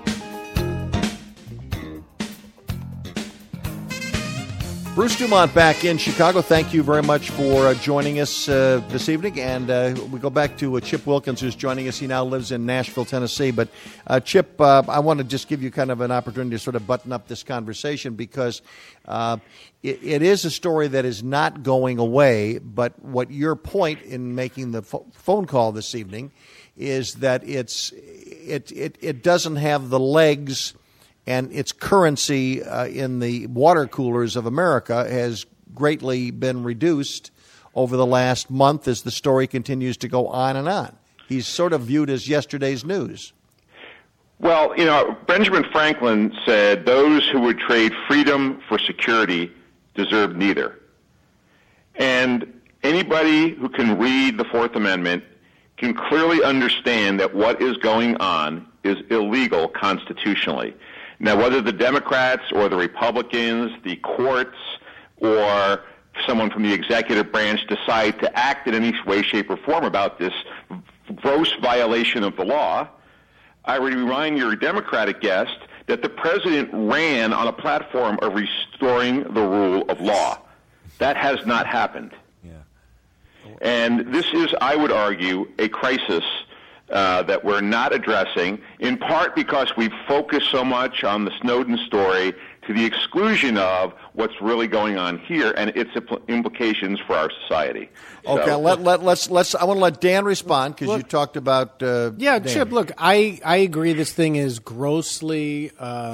Bruce Dumont back in Chicago. Thank you very much for joining us this evening. And we go back to Chip Wilkins, who's joining us. He now lives in Nashville, Tennessee. But Chip, I want to just give you kind of an opportunity to sort of button up this conversation because it is a story that is not going away. But what your point in making the phone call this evening is that it doesn't have the legs, and its currency in the water coolers of America has greatly been reduced over the last month as the story continues to go on and on. He's sort of viewed as yesterday's news. Well, Benjamin Franklin said those who would trade freedom for security deserve neither. And anybody who can read the Fourth Amendment can clearly understand that what is going on is illegal constitutionally. Now, whether the Democrats or the Republicans, the courts, or someone from the executive branch decide to act in any way, shape, or form about this gross violation of the law, I would remind your Democratic guest that the president ran on a platform of restoring the rule of law. That has not happened. Yeah. And this is, I would argue, a crisis that we're not addressing, in part because we've focused so much on the Snowden story to the exclusion of what's really going on here and its implications for our society. Okay, so, let's. I want to let Dan respond because you talked about. Dan. Chip. Look, I agree. This thing is grossly,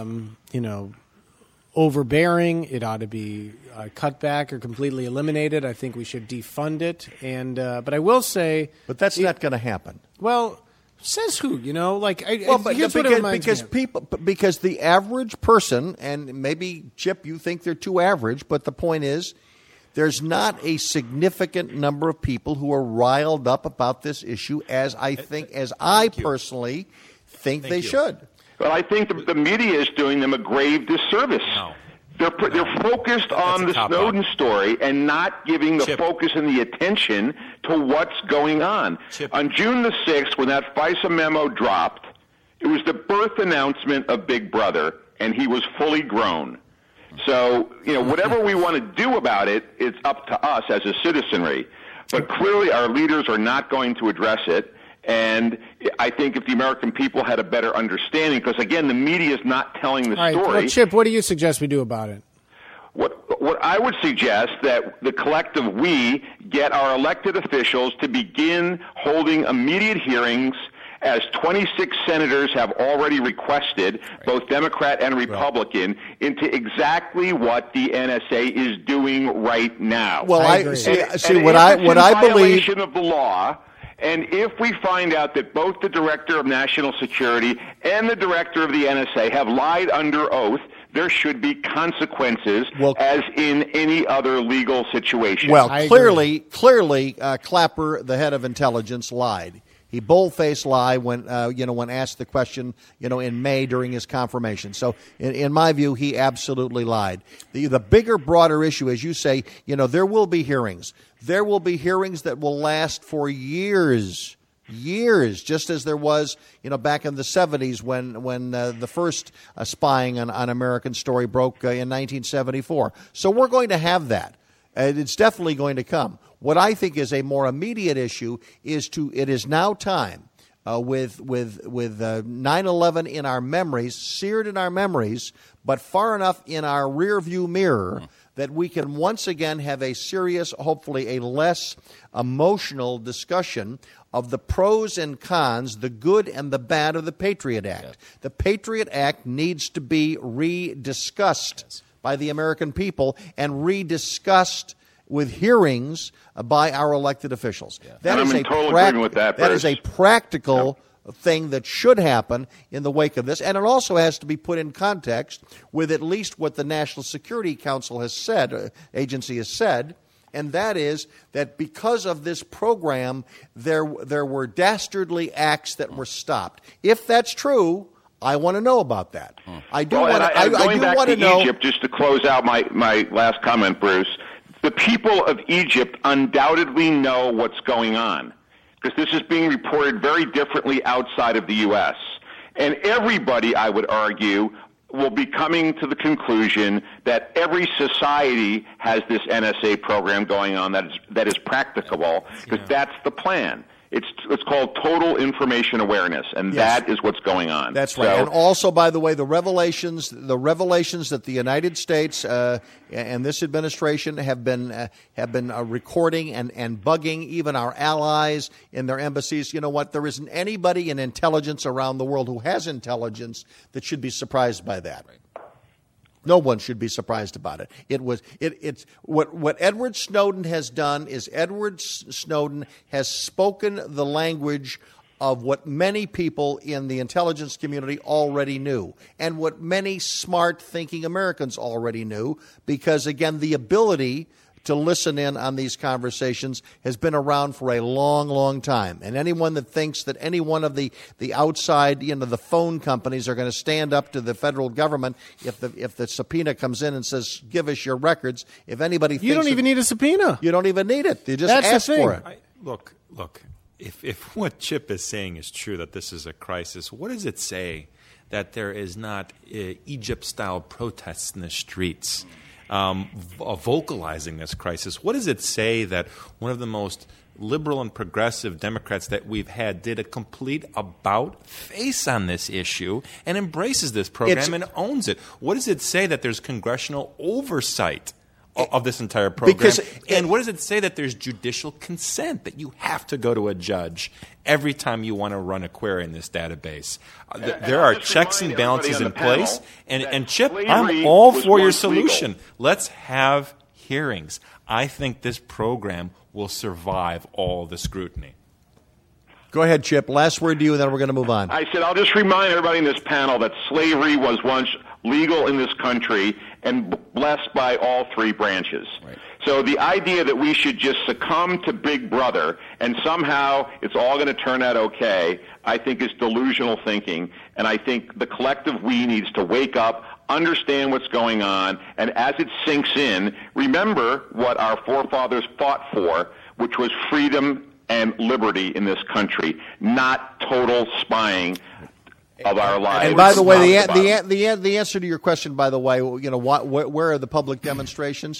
overbearing. It ought to be cut back or completely eliminated. I think we should defund it. And but I will say, but that's not going to happen. Well. Says who? Here's what it reminds me of. Because the average person, and maybe, Chip, you think they're too average, but the point is there's not a significant number of people who are riled up about this issue as I personally think they should. Well, I think the media is doing them a grave disservice. No. They're focused on the Snowden story and not giving the focus and the attention to what's going on. On June the 6th, when that FISA memo dropped, it was the birth announcement of Big Brother, and he was fully grown. So, whatever we want to do about it, it's up to us as a citizenry. But clearly our leaders are not going to address it. And I think if the American people had a better understanding, because, again, the media is not telling the story. Well, Chip, what do you suggest we do about it? What I would suggest that the collective we get our elected officials to begin holding immediate hearings, as 26 senators have already requested, both Democrat and Republican, into exactly what the NSA is doing right now. Well, I agree. What I believe, violation of the law. And if we find out that both the Director of National Security and the Director of the NSA have lied under oath, there should be consequences, as in any other legal situation. Well, clearly, Clapper, the head of intelligence, lied. He bold-faced lied when asked the question, in May during his confirmation. So, in my view, he absolutely lied. The bigger, broader issue, as you say, there will be hearings. There will be hearings that will last for years, just as there was, back in the 70s when the first spying on American story broke in 1974. So we're going to have that. It's definitely going to come. What I think is a more immediate issue is it is now time with 9/11 in our memories, seared in our memories, but far enough in our rearview mirror that we can once again have a serious, hopefully a less emotional discussion of the pros and cons, the good and the bad of the Patriot Act. Yes. The Patriot Act needs to be rediscussed by the American people and rediscussed with hearings by our elected officials. Yeah. That is a total agreement with that. That is a practical thing that should happen in the wake of this, and it also has to be put in context with at least what the National Security Council has said, agency has said, and that is that because of this program, there were dastardly acts that were stopped. If that's true, I want to know about that. I do want to. Going back to Egypt, just to close out my last comment, Bruce. The people of Egypt undoubtedly know what's going on, because this is being reported very differently outside of the U.S. And everybody, I would argue, will be coming to the conclusion that every society has this NSA program going on that is practicable, because that's the plan. It's called total information awareness, and that is what's going on. That's right. And also, by the way, the revelations that the United States and this administration have been recording and bugging even our allies in their embassies. You know what? There isn't anybody in intelligence around the world who has intelligence that should be surprised by that. Right. No one should be surprised about it. It's what Edward Snowden has done is Edward Snowden has spoken the language of what many people in the intelligence community already knew, and what many smart thinking Americans already knew, because again, the ability to listen in on these conversations has been around for a long, long time. And anyone that thinks that any one of the outside, the phone companies are going to stand up to the federal government if the subpoena comes in and says, give us your records, if anybody thinks... You don't even need a subpoena. You don't even need it. You just ask for it. Look, if what Chip is saying is true, that this is a crisis, what does it say that there is not Egypt-style protests in the streets vocalizing this crisis? What does it say that one of the most liberal and progressive Democrats that we've had did a complete about-face on this issue and embraces this program and owns it? What does it say that there's congressional oversight of this entire program? And what does it say that there's judicial consent, that you have to go to a judge every time you want to run a query in this database? There are checks and balances in place. And Chip, I'm all for your solution. Legal. Let's have hearings. I think this program will survive all the scrutiny. Go ahead, Chip. Last word to you, and then we're going to move on. I said I'll just remind everybody in this panel that slavery was once legal in this country and blessed by all three branches. Right. So the idea that we should just succumb to Big Brother and somehow it's all going to turn out okay, I think is delusional thinking. And I think the collective we needs to wake up, understand what's going on, and as it sinks in, remember what our forefathers fought for, which was freedom and liberty in this country, not total spying of our lives. And by the way, the answer to your question, by the way, where are the public demonstrations?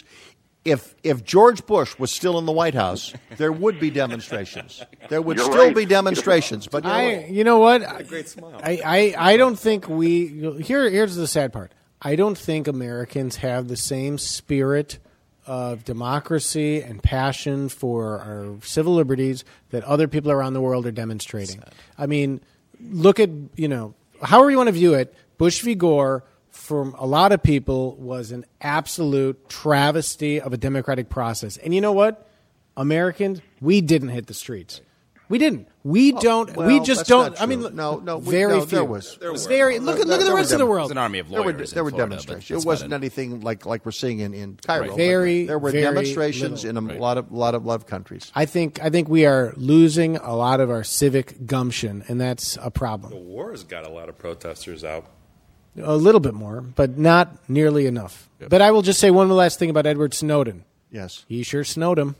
If George Bush was still in the White House, there would be demonstrations. There would be demonstrations. But you know what? A great smile. I don't think here's the sad part. I don't think Americans have the same spirit of democracy and passion for our civil liberties that other people around the world are demonstrating. I mean, look at, however you want to view it, Bush v. Gore, for a lot of people, was an absolute travesty of a democratic process. And you know what? Americans, we didn't hit the streets. We didn't. We don't. Well, we just don't. I mean, very few. There was very. Look at the rest of the world. It was an army of lawyers. There were demonstrations. It wasn't anything like we're seeing in Cairo. Right. There were demonstrations in a lot of countries. I think we are losing a lot of our civic gumption, and that's a problem. The war has got a lot of protesters out. A little bit more, but not nearly enough. Yep. But I will just say one last thing about Edward Snowden. Yes, he sure snowed him.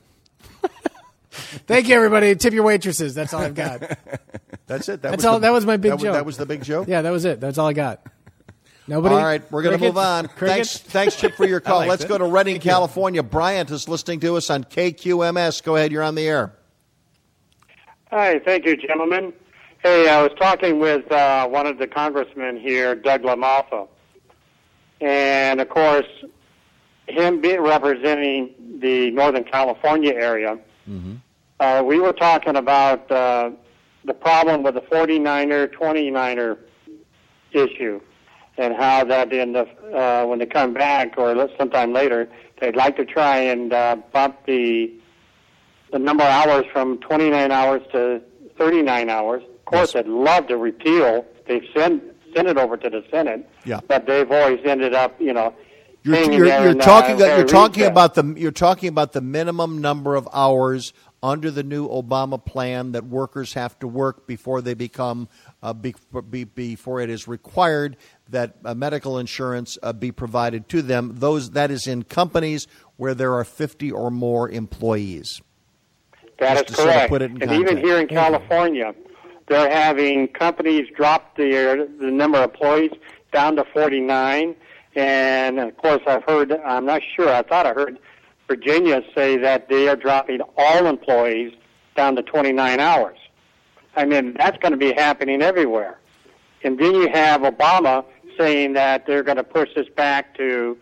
Thank you, everybody. Tip your waitresses. That's all I've got. That's it. That was my big joke. That was the big joke? Yeah, that was it. That's all I got. Nobody? All right, we're going to move on. Thanks, Chip, for your call. Let's go to Redding, California. Bryant is listening to us on KQMS. Go ahead. You're on the air. Hi. Thank you, gentlemen. Hey, I was talking with one of the congressmen here, Doug LaMalfa. And, of course, him representing the Northern California area, we were talking about the problem with the 49er, 29er issue, and how that when they come back or sometime later, they'd like to try and bump the number of hours from 29 hours to 39 hours. Of course, I'd love to repeal. They've sent it over to the Senate, but they've always ended up, You're talking about the minimum number of hours under the new Obama plan that workers have to work before they become before it is required that medical insurance be provided to them. That is in companies where there are 50 or more employees. That is correct. And even here in California, they're having companies drop the number of employees down to 49. And, of course, I thought I heard Virginia say that they are dropping all employees down to 29 hours. I mean, that's going to be happening everywhere. And then you have Obama saying that they're going to push this back to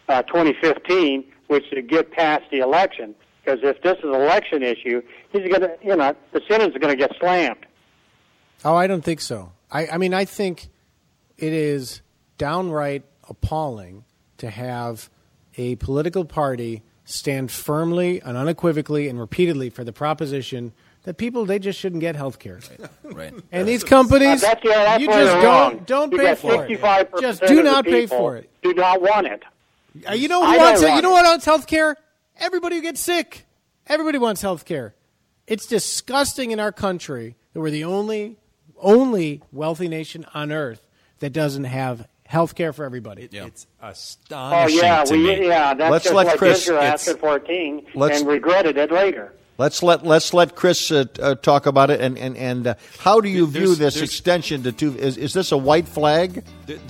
2015, which would get past the election. Because if this is an election issue, he's going to, the Senate's going to get slammed. Oh, I don't think so. I mean, I think it is downright appalling to have a political party stand firmly and unequivocally and repeatedly for the proposition that people, they just shouldn't get health care. Right. And these companies, you just don't pay for it. Just do not pay for it. Do not want it. You know who wants it? You know what wants health care? Everybody who gets sick. Everybody wants health care. It's disgusting in our country that we're the only wealthy nation on earth that doesn't have health care for everybody. It's astonishing to me. That's just like Israel asked at 14 and regretted it later. Let's let Chris talk about it. And how do you view this extension to two? Is this a white flag?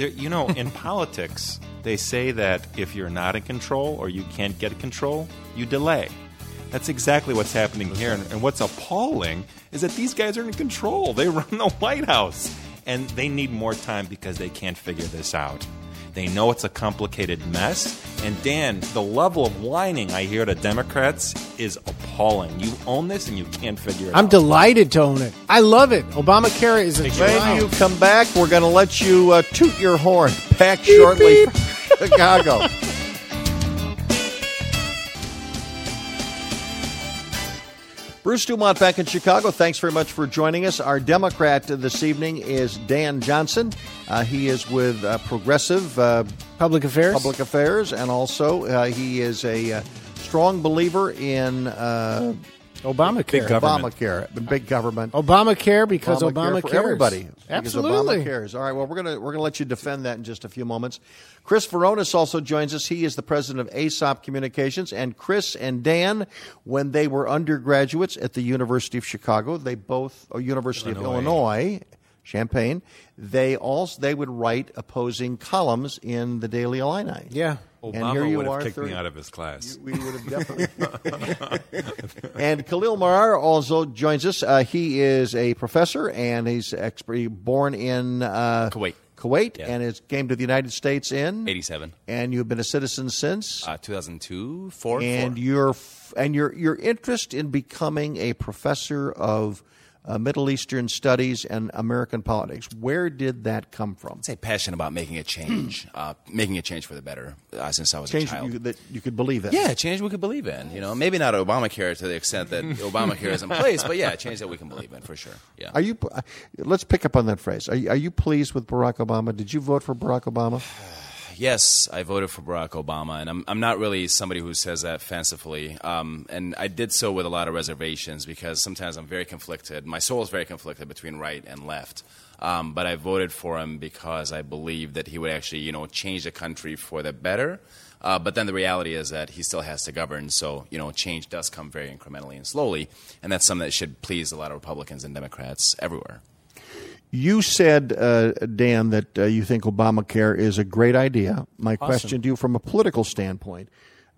In politics, they say that if you're not in control or you can't get control, you delay. That's exactly what's happening here. And what's appalling is that these guys are in control. They run the White House. And they need more time because they can't figure this out. They know it's a complicated mess. And, Dan, the level of whining I hear to Democrats is appalling. You own this and you can't figure it out. I'm delighted to own it. I love it. Obamacare is a giant. When you come back, we're going to let you toot your horn. Back shortly from Chicago. Bruce Dumont back in Chicago. Thanks very much for joining us. Our Democrat this evening is Dan Johnson. He is with Progressive Public Affairs, and also he is a strong believer in Obamacare. Big government. Obamacare because Obamacare for everybody. Absolutely. Because Obama cares. All right. Well, we're gonna let you defend that in just a few moments. Chris Veronis also joins us. He is the president of ASOP Communications. And Chris and Dan, when they were undergraduates at the University of Chicago, University of Illinois, Champaign, they would write opposing columns in the Daily Illini. Yeah. Obama would have kicked me out of his class. We would have definitely. And Khalil Marar also joins us. He is a professor, and he's born in Kuwait, and came to the United States in 87. And you've been a citizen since 2002, And your interest in becoming a professor of Middle Eastern studies and American politics, where did that come from? I'd say passion about making a change for the better since I was a child. Change that you could believe in. Yeah, change we could believe in. Maybe not Obamacare to the extent that Obamacare is in place, but yeah, change that we can believe in for sure. Yeah. Let's pick up on that phrase. Are you pleased with Barack Obama? Did you vote for Barack Obama? Yes, I voted for Barack Obama, and I'm not really somebody who says that fancifully. And I did so with a lot of reservations because sometimes I'm very conflicted. My soul is very conflicted between right and left. But I voted for him because I believe that he would actually, change the country for the better. But then the reality is that he still has to govern, so change does come very incrementally and slowly, and that's something that should please a lot of Republicans and Democrats everywhere. You said, Dan, that you think Obamacare is a great idea. My question to you from a political standpoint,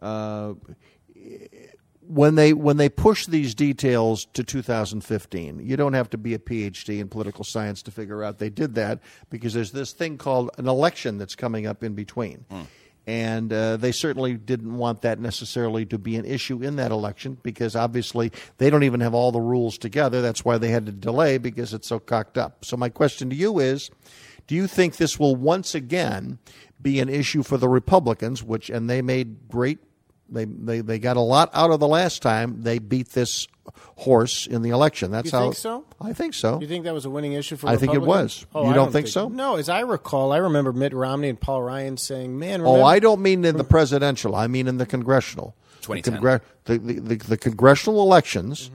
when they push these details to 2015, you don't have to be a PhD in political science to figure out they did that because there's this thing called an election that's coming up in between. And they certainly didn't want that necessarily to be an issue in that election because obviously they don't even have all the rules together. That's why they had to delay because it's so cocked up. So my question to you is, do you think this will once again be an issue for the Republicans, and they made great – they got a lot out of the last time. They beat this horse in the election. That's You think so? I think so. You think that was a winning issue for I think it Republicans? was. You don't think so? No, as I recall, I remember Mitt Romney and Paul Ryan saying, man, remember? Oh, I don't mean in the presidential. I mean in the congressional. 2010. The congressional elections,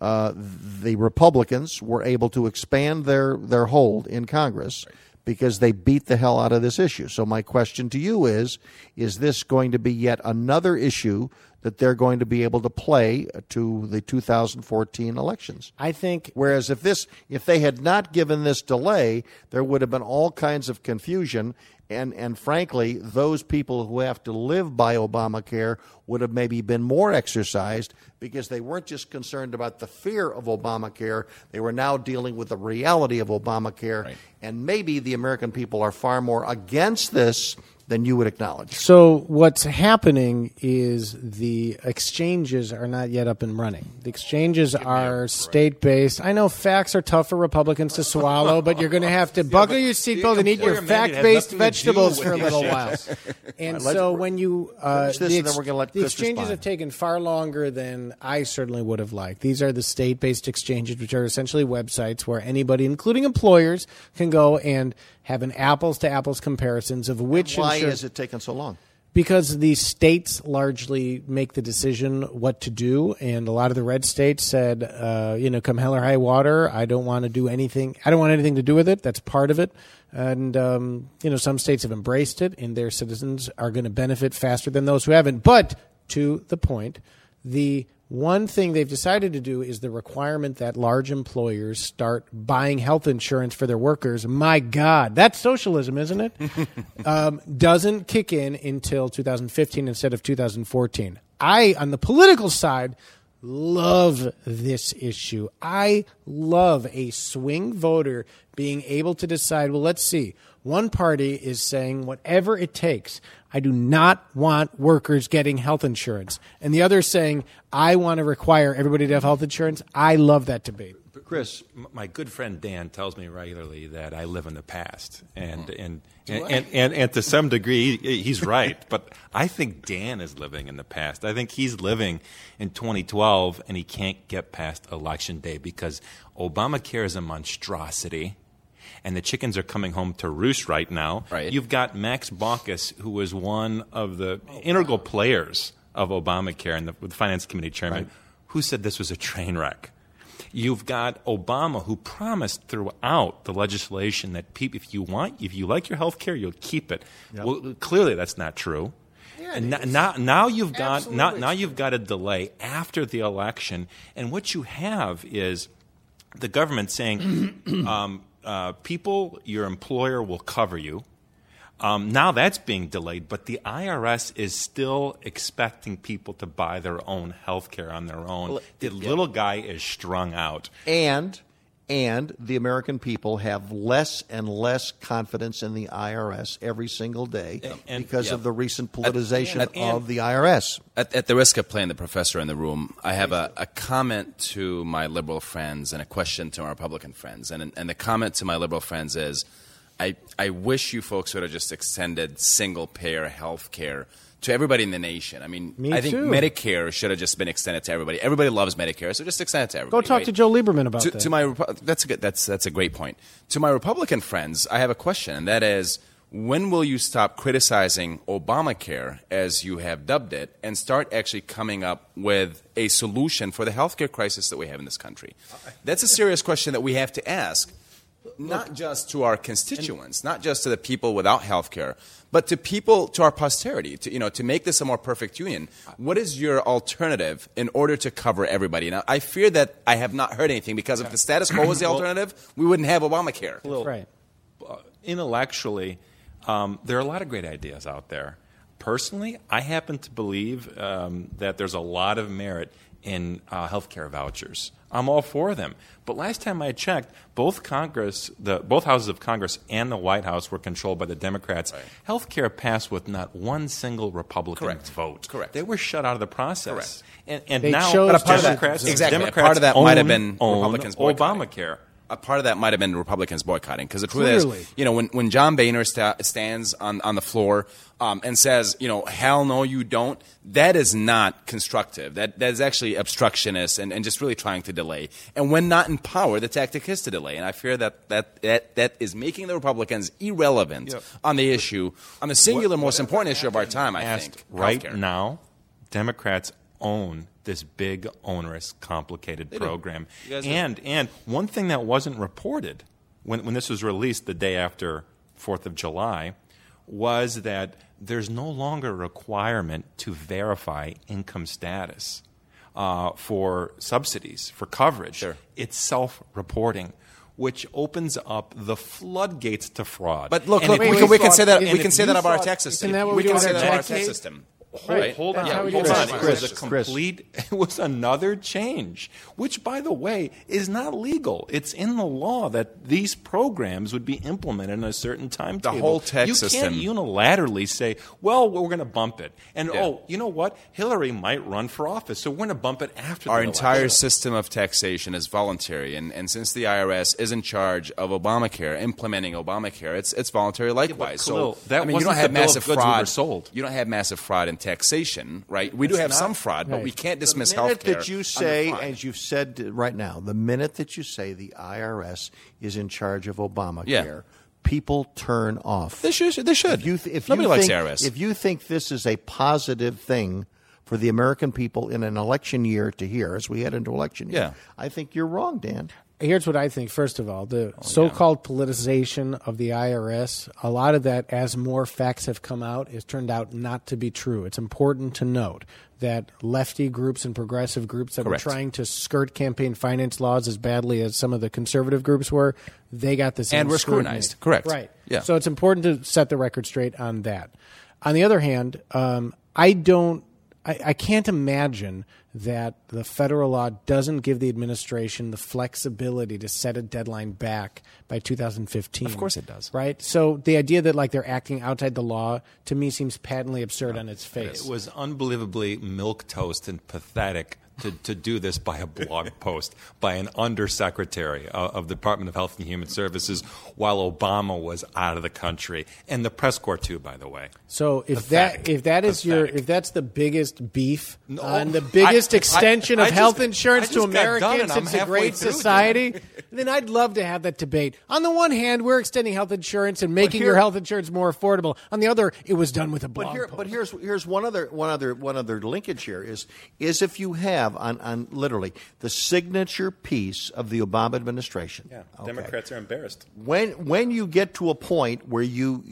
the Republicans were able to expand their hold in Congress because they beat the hell out of this issue. So my question to you is this going to be yet another issue that they're going to be able to play to the 2014 elections? I think. Whereas if they had not given this delay, there would have been all kinds of confusion. And frankly, those people who have to live by Obamacare would have maybe been more exercised because they weren't just concerned about the fear of Obamacare. They were now dealing with the reality of Obamacare. Right. And maybe the American people are far more against this than you would acknowledge. So what's happening is the exchanges are not yet up and running. The exchanges are state-based. I know facts are tough for Republicans to swallow, but you're going to have to buckle your seatbelt and eat your fact-based vegetables for a little while. And so when you the exchanges have taken far longer than I certainly would have liked. These are the state-based exchanges, which are essentially websites where anybody, including employers, can go and have an apples-to-apples comparisons of which. Why has it taken so long? Because the states largely make the decision what to do, and a lot of the red states said, come hell or high water, I don't want to do anything. I don't want anything to do with it. That's part of it. And, some states have embraced it, and their citizens are going to benefit faster than those who haven't. But to the point, the one thing they've decided to do is the requirement that large employers start buying health insurance for their workers. My God, that's socialism, isn't it? Doesn't kick in until 2015 instead of 2014. I, on the political side, love this issue. I love a swing voter being able to decide, well, let's see. One party is saying whatever it takes. I do not want workers getting health insurance. And the other is saying, I want to require everybody to have health insurance. I love that debate. Chris, my good friend Dan tells me regularly that I live in the past. And to some degree, he's right. But I think Dan is living in the past. I think he's living in 2012, and he can't get past Election Day because Obamacare is a monstrosity. And the chickens are coming home to roost right now. Right. You've got Max Baucus, who was one of the integral players of Obamacare and the Finance Committee chairman, who said this was a train wreck. You've got Obama, who promised throughout the legislation that if you like your health care, you'll keep it. Yep. Well, clearly that's not true. Yeah, and now you've got a delay after the election, and what you have is the government saying. People, your employer will cover you. Now that's being delayed, but the IRS is still expecting people to buy their own health care on their own. Well, the little guy is strung out. And the American people have less and less confidence in the IRS every single day because of the recent politicization of the IRS. At the risk of playing the professor in the room, I have a comment to my liberal friends and a question to my Republican friends. And the comment to my liberal friends is, I wish you folks would have just extended single-payer health care to everybody in the nation. I mean, I think Medicare should have just been extended to everybody. Everybody loves Medicare, so just extend it to everybody. Go talk to Joe Lieberman about that. That's a great point. To my Republican friends, I have a question, and that is, when will you stop criticizing Obamacare, as you have dubbed it, and start actually coming up with a solution for the healthcare crisis that we have in this country? That's a serious question that we have to ask. Not just to our constituents, not just to the people without health care, but to our posterity, to make this a more perfect union. What is your alternative in order to cover everybody? Now, I fear that I have not heard anything, because if the status quo was the alternative, we wouldn't have Obamacare. Right. Intellectually, there are a lot of great ideas out there. Personally, I happen to believe that there's a lot of merit in health care vouchers. I'm all for them. But last time I checked, both houses of Congress and the White House were controlled by the Democrats. Right. Health care passed with not one single Republican vote. Correct. They were shut out of the process. Correct. And now Democrats part of that might have been own Republicans' Obamacare. a part of that might have been the Republicans boycotting, because the truth is, when John Boehner stands on the floor and says, hell no, you don't, that is not constructive. That is actually obstructionist and just really trying to delay. And when not in power, the tactic is to delay. And I fear that is making the Republicans irrelevant on the issue, on the singular most important issue of our time, I think. Right healthcare. Now, Democrats own this big, onerous, complicated program. And one thing that wasn't reported when this was released the day after 4th of July was that there's no longer a requirement to verify income status for subsidies, for coverage. Sure. It's self-reporting, which opens up the floodgates to fraud. But look, we can say that. We can say that about our tax system. We can say that about our tax system. Hold on. It was another change, which, by the way, is not legal. It's in the law that these programs would be implemented in a certain timetable. The whole tax system. You can't unilaterally say, well, we're going to bump it. And, you know what? Hillary might run for office, so we're going to bump it after our the entire election. system of taxation is voluntary. And since the IRS is in charge of Obamacare, implementing Obamacare, it's voluntary likewise. Khalil, so, that you wasn't don't have the bill of massive goods we fraud. were sold. You don't have massive fraud in taxation, right? We do have some fraud, but we can't dismiss health care. The minute that you say, as you've said right now, the minute that you say the IRS is in charge of Obamacare, people turn off. They should. If Nobody likes the think, IRS. If you think this is a positive thing for the American people in an election year to hear, as we head into election year, I think you're wrong, Dan. Here's what I think. First of all, the so-called politicization of the IRS, a lot of that, as more facts have come out, has turned out not to be true. It's important to note that lefty groups and progressive groups that were trying to skirt campaign finance laws as badly as some of the conservative groups were, they got the same and were scrutinized. Correct. Right. Yeah. So it's important to set the record straight on that. On the other hand, I can't imagine that the federal law doesn't give the administration the flexibility to set a deadline back by 2015. Of course it does. Right? So the idea that they're acting outside the law, to me, seems patently absurd on its face. It was unbelievably milquetoast and pathetic to do this by a blog post by an undersecretary of the Department of Health and Human Services while Obama was out of the country, and the press corps too, by the way. So if that's the biggest beef on the biggest extension of health insurance to Americans since a great society, then I'd love to have that debate. On the one hand, we're extending health insurance and making your health insurance more affordable. On the other, it was done with a blog post. But here's one other linkage here is if you have on literally the signature piece of the Obama administration. Yeah, Democrats are embarrassed. When you get to a point where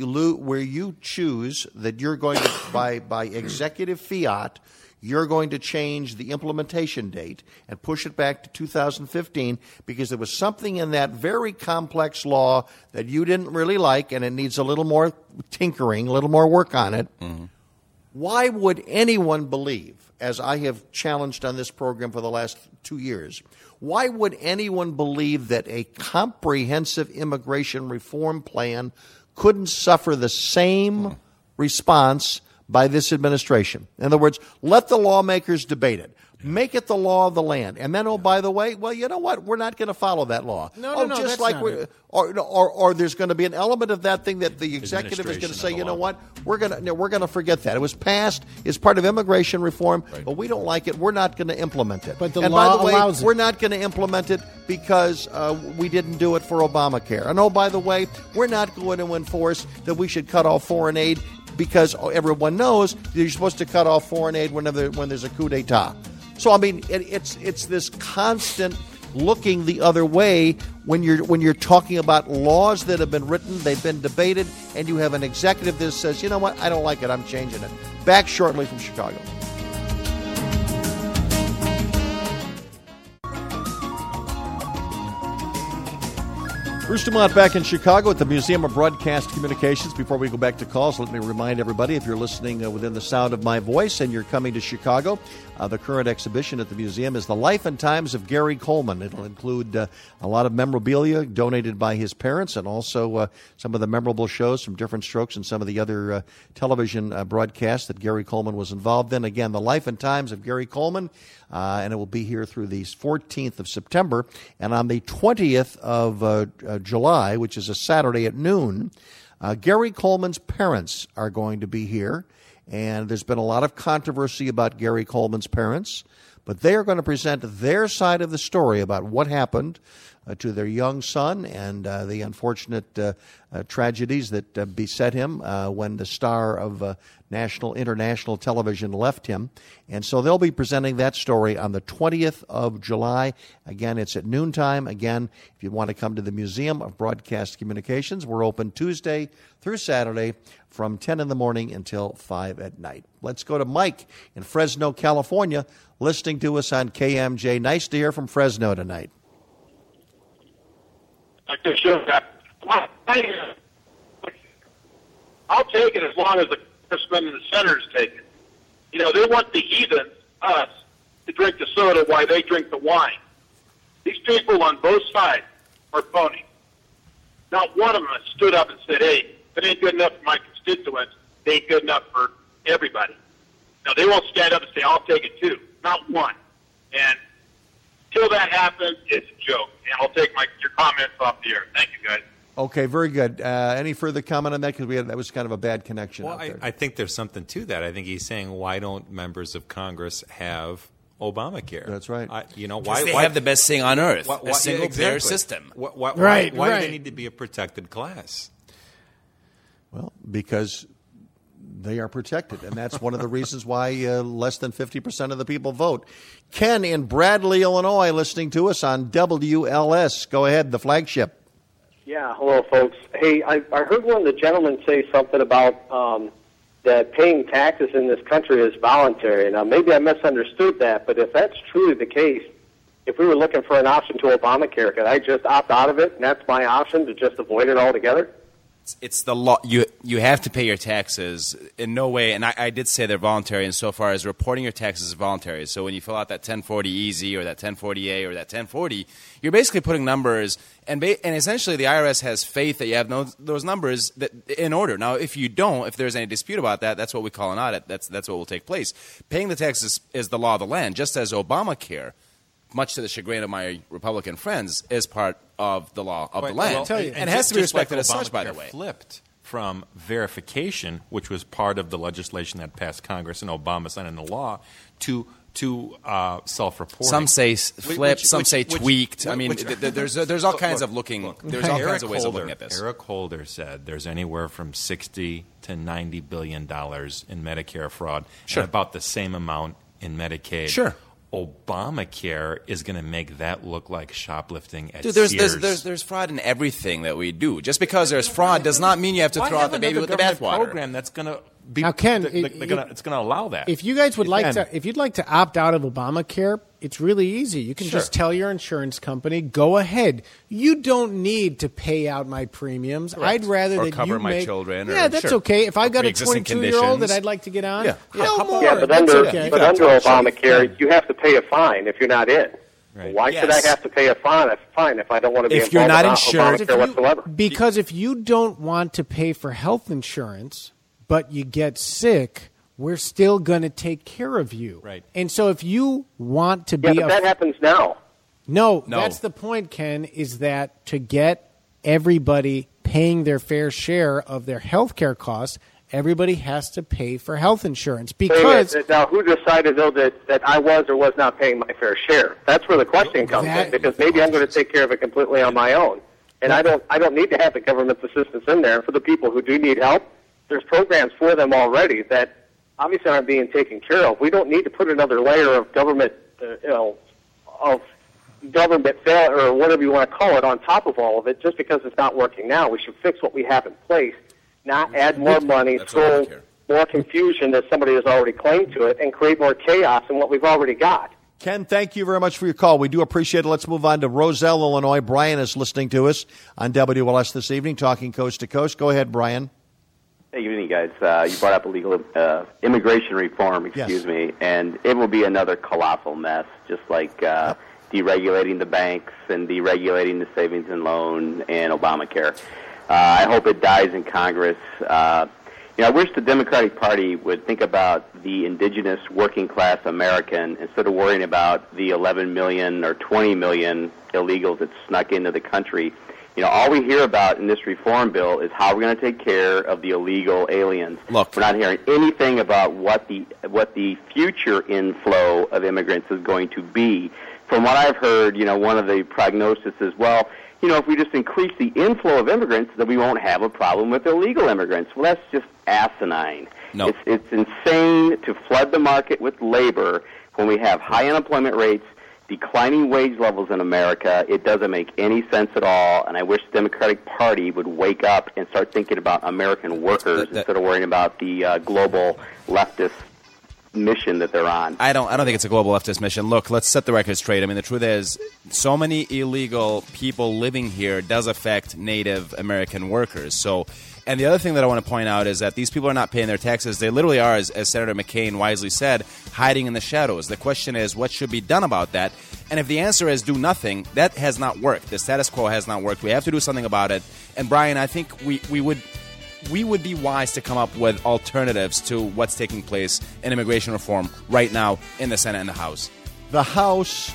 you choose that you're going to by executive fiat, you're going to change the implementation date and push it back to 2015 because there was something in that very complex law that you didn't really like and it needs a little more tinkering, a little more work on it. Mm-hmm. Why would anyone believe, as I have challenged on this program for the last 2 years, why would anyone believe that a comprehensive immigration reform plan couldn't suffer the same response by this administration? In other words, let the lawmakers debate it. Make it the law of the land. And then, oh, by the way, well, you know what? We're not going to follow that law. No, just that's like not it. Or there's going to be an element of that thing that the executive is going to say, you know what? We're going to forget that. It was passed. It's part of immigration reform, but we don't like it. We're not going to implement it. But the and law by the way, allows it. we're not going to implement it because we didn't do it for Obamacare. And oh, by the way, we're not going to enforce that we should cut off foreign aid because everyone knows that you're supposed to cut off foreign aid when there's a coup d'etat. So I mean, it's this constant looking the other way when you're talking about laws that have been written, they've been debated, and you have an executive that says, you know what, I don't like it, I'm changing it. Back shortly from Chicago. Bruce Dumont back in Chicago at the Museum of Broadcast Communications. Before we go back to calls, let me remind everybody, if you're listening within the sound of my voice and you're coming to Chicago, the current exhibition at the museum is The Life and Times of Gary Coleman. It'll include a lot of memorabilia donated by his parents and also some of the memorable shows from Different Strokes and some of the other television broadcasts that Gary Coleman was involved in. Again, The Life and Times of Gary Coleman, and it will be here through the 14th of September. And on the 20th of July, which is a Saturday at noon, Gary Coleman's parents are going to be here. And there's been a lot of controversy about Gary Coleman's parents, but they are going to present their side of the story about what happened to their young son and the unfortunate tragedies that beset him when the star of international television left him. And so they'll be presenting that story on the 20th of July. Again, it's at noontime. Again, if you want to come to the Museum of Broadcast Communications, we're open Tuesday through Saturday from 10 in the morning until 5 at night. Let's go to Mike in Fresno, California, listening to us on KMJ. Nice to hear from Fresno tonight. I'll take it as long as the congressmen and the senators take it. You know, they want the heathens, us, to drink the soda while they drink the wine. These people on both sides are phony. Not one of them has stood up and said, hey, if it ain't good enough for my constituents, it ain't good enough for everybody. No, they won't stand up and say, I'll take it too. Not one. And until that happens, it's a joke. And I'll take your comments off the air. Thank you, guys. Okay, very good. Any further comment on that? Because that was kind of a bad connection. Well, I think there's something to that. I think he's saying, why don't members of Congress have Obamacare? That's right. Why they have the best thing on earth, a single-payer system. Why do they need to be a protected class? Well, because they are protected, and that's one of the reasons why less than 50% of the people vote. Ken in Bradley, Illinois, listening to us on WLS. Go ahead, the flagship. Yeah, hello, folks. Hey, I heard one of the gentlemen say something about that paying taxes in this country is voluntary. Now, maybe I misunderstood that, but if that's truly the case, if we were looking for an option to Obamacare, could I just opt out of it, and that's my option to just avoid it altogether? It's the law. You have to pay your taxes in no way, and I did say they're voluntary insofar as reporting your taxes is voluntary. So when you fill out that 1040-EZ or that 1040-A or that 1040, you're basically putting numbers, and essentially the IRS has faith that you have those numbers in order. Now, if you don't, if there's any dispute about that, that's what we call an audit. That's what will take place. Paying the taxes is the law of the land, just as Obamacare, much to the chagrin of my Republican friends, is part of the law of the land. And it has to be respected as such, by the way. Flipped from verification, which was part of the legislation that passed Congress and Obama signed into law, to self-reporting. Some say flipped, some say tweaked. There's all kinds of looking. There's all kinds of ways of looking at this. Eric Holder said there's anywhere from $60 to $90 billion in Medicare fraud, and about the same amount in Medicaid. Sure. Obamacare is going to make that look like shoplifting at Sears. There's fraud in everything that we do. Just because there's fraud does not mean you have to throw out the baby with the bathwater. Program that's going to be now, Ken, it's going to allow that. If you guys would if you'd like to opt out of Obamacare, it's really easy. You can just tell your insurance company, go ahead. You don't need to pay out my premiums. Correct. I'd rather that cover you my children. Yeah, that's okay. If I've got a 22-year-old that I'd like to get on, but under Obamacare, you have to pay a fine if you're not in. Right. Why should I have to pay a fine if I don't want to be involved you're not insured whatsoever? Because if you don't want to pay for health insurance, but you get sick, we're still going to take care of you. Right. And so if you want to be but that happens now. No, that's the point, Ken, is that to get everybody paying their fair share of their health care costs, everybody has to pay for health insurance. Because now, who decided, though, that I was or was not paying my fair share? That's where the question comes in, because maybe I'm going to take care of it completely on my own. And I don't need to have the government's assistance in there. For the people who do need help, there's programs for them already that obviously aren't being taken care of. We don't need to put another layer of government, of government failure or whatever you want to call it on top of all of it just because it's not working now. We should fix what we have in place, not add more money, throw more confusion that somebody has already claimed to it, and create more chaos in what we've already got. Ken, thank you very much for your call. We do appreciate it. Let's move on to Roselle, Illinois. Brian is listening to us on WLS this evening, talking coast to coast. Go ahead, Brian. Hey, good evening, guys. You brought up illegal immigration reform, me, and it will be another colossal mess, just like deregulating the banks and deregulating the savings and loan and Obamacare. I hope it dies in Congress. I wish the Democratic Party would think about the indigenous working class American instead of worrying about the 11 million or 20 million illegals that snuck into the country. All we hear about in this reform bill is how we're going to take care of the illegal aliens. Look, we're not hearing anything about what the future inflow of immigrants is going to be. From what I've heard, one of the prognoses is, if we just increase the inflow of immigrants, then we won't have a problem with illegal immigrants. Well, that's just asinine. No. It's insane to flood the market with labor when we have high unemployment rates, declining wage levels in America. It doesn't make any sense at all, and I wish the Democratic Party would wake up and start thinking about American workers instead of worrying about the global leftist mission that they're on. I don't think it's a global leftist mission. Look, let's set the record straight. I mean, the truth is, so many illegal people living here does affect Native American workers. And the other thing that I want to point out is that these people are not paying their taxes. They literally are, as Senator McCain wisely said, hiding in the shadows. The question is, what should be done about that? And if the answer is do nothing, that has not worked. The status quo has not worked. We have to do something about it. And Brian, I think we would be wise to come up with alternatives to what's taking place in immigration reform right now in the Senate and the House. The House,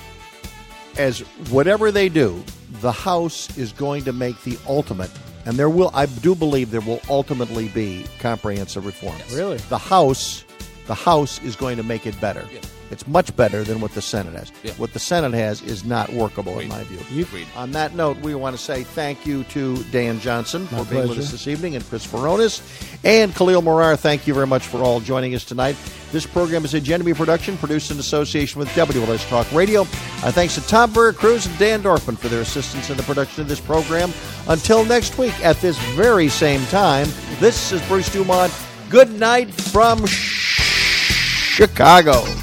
as whatever they do, the House is going to make the ultimate, and I do believe there will ultimately be comprehensive reform. Yes. Really? The House is going to make it better. Yeah. It's much better than what the Senate has. Yeah. What the Senate has is not workable, in my view. On that note, we want to say thank you to Dan Johnson for being with us this evening, and Chris Veronis, and Khalil Morar. Thank you very much for all joining us tonight. This program is a Genevieve production, produced in association with WLS Talk Radio. Thanks to Tom Veracruz and Dan Dorfman for their assistance in the production of this program. Until next week at this very same time, this is Bruce Dumont. Good night from Chicago.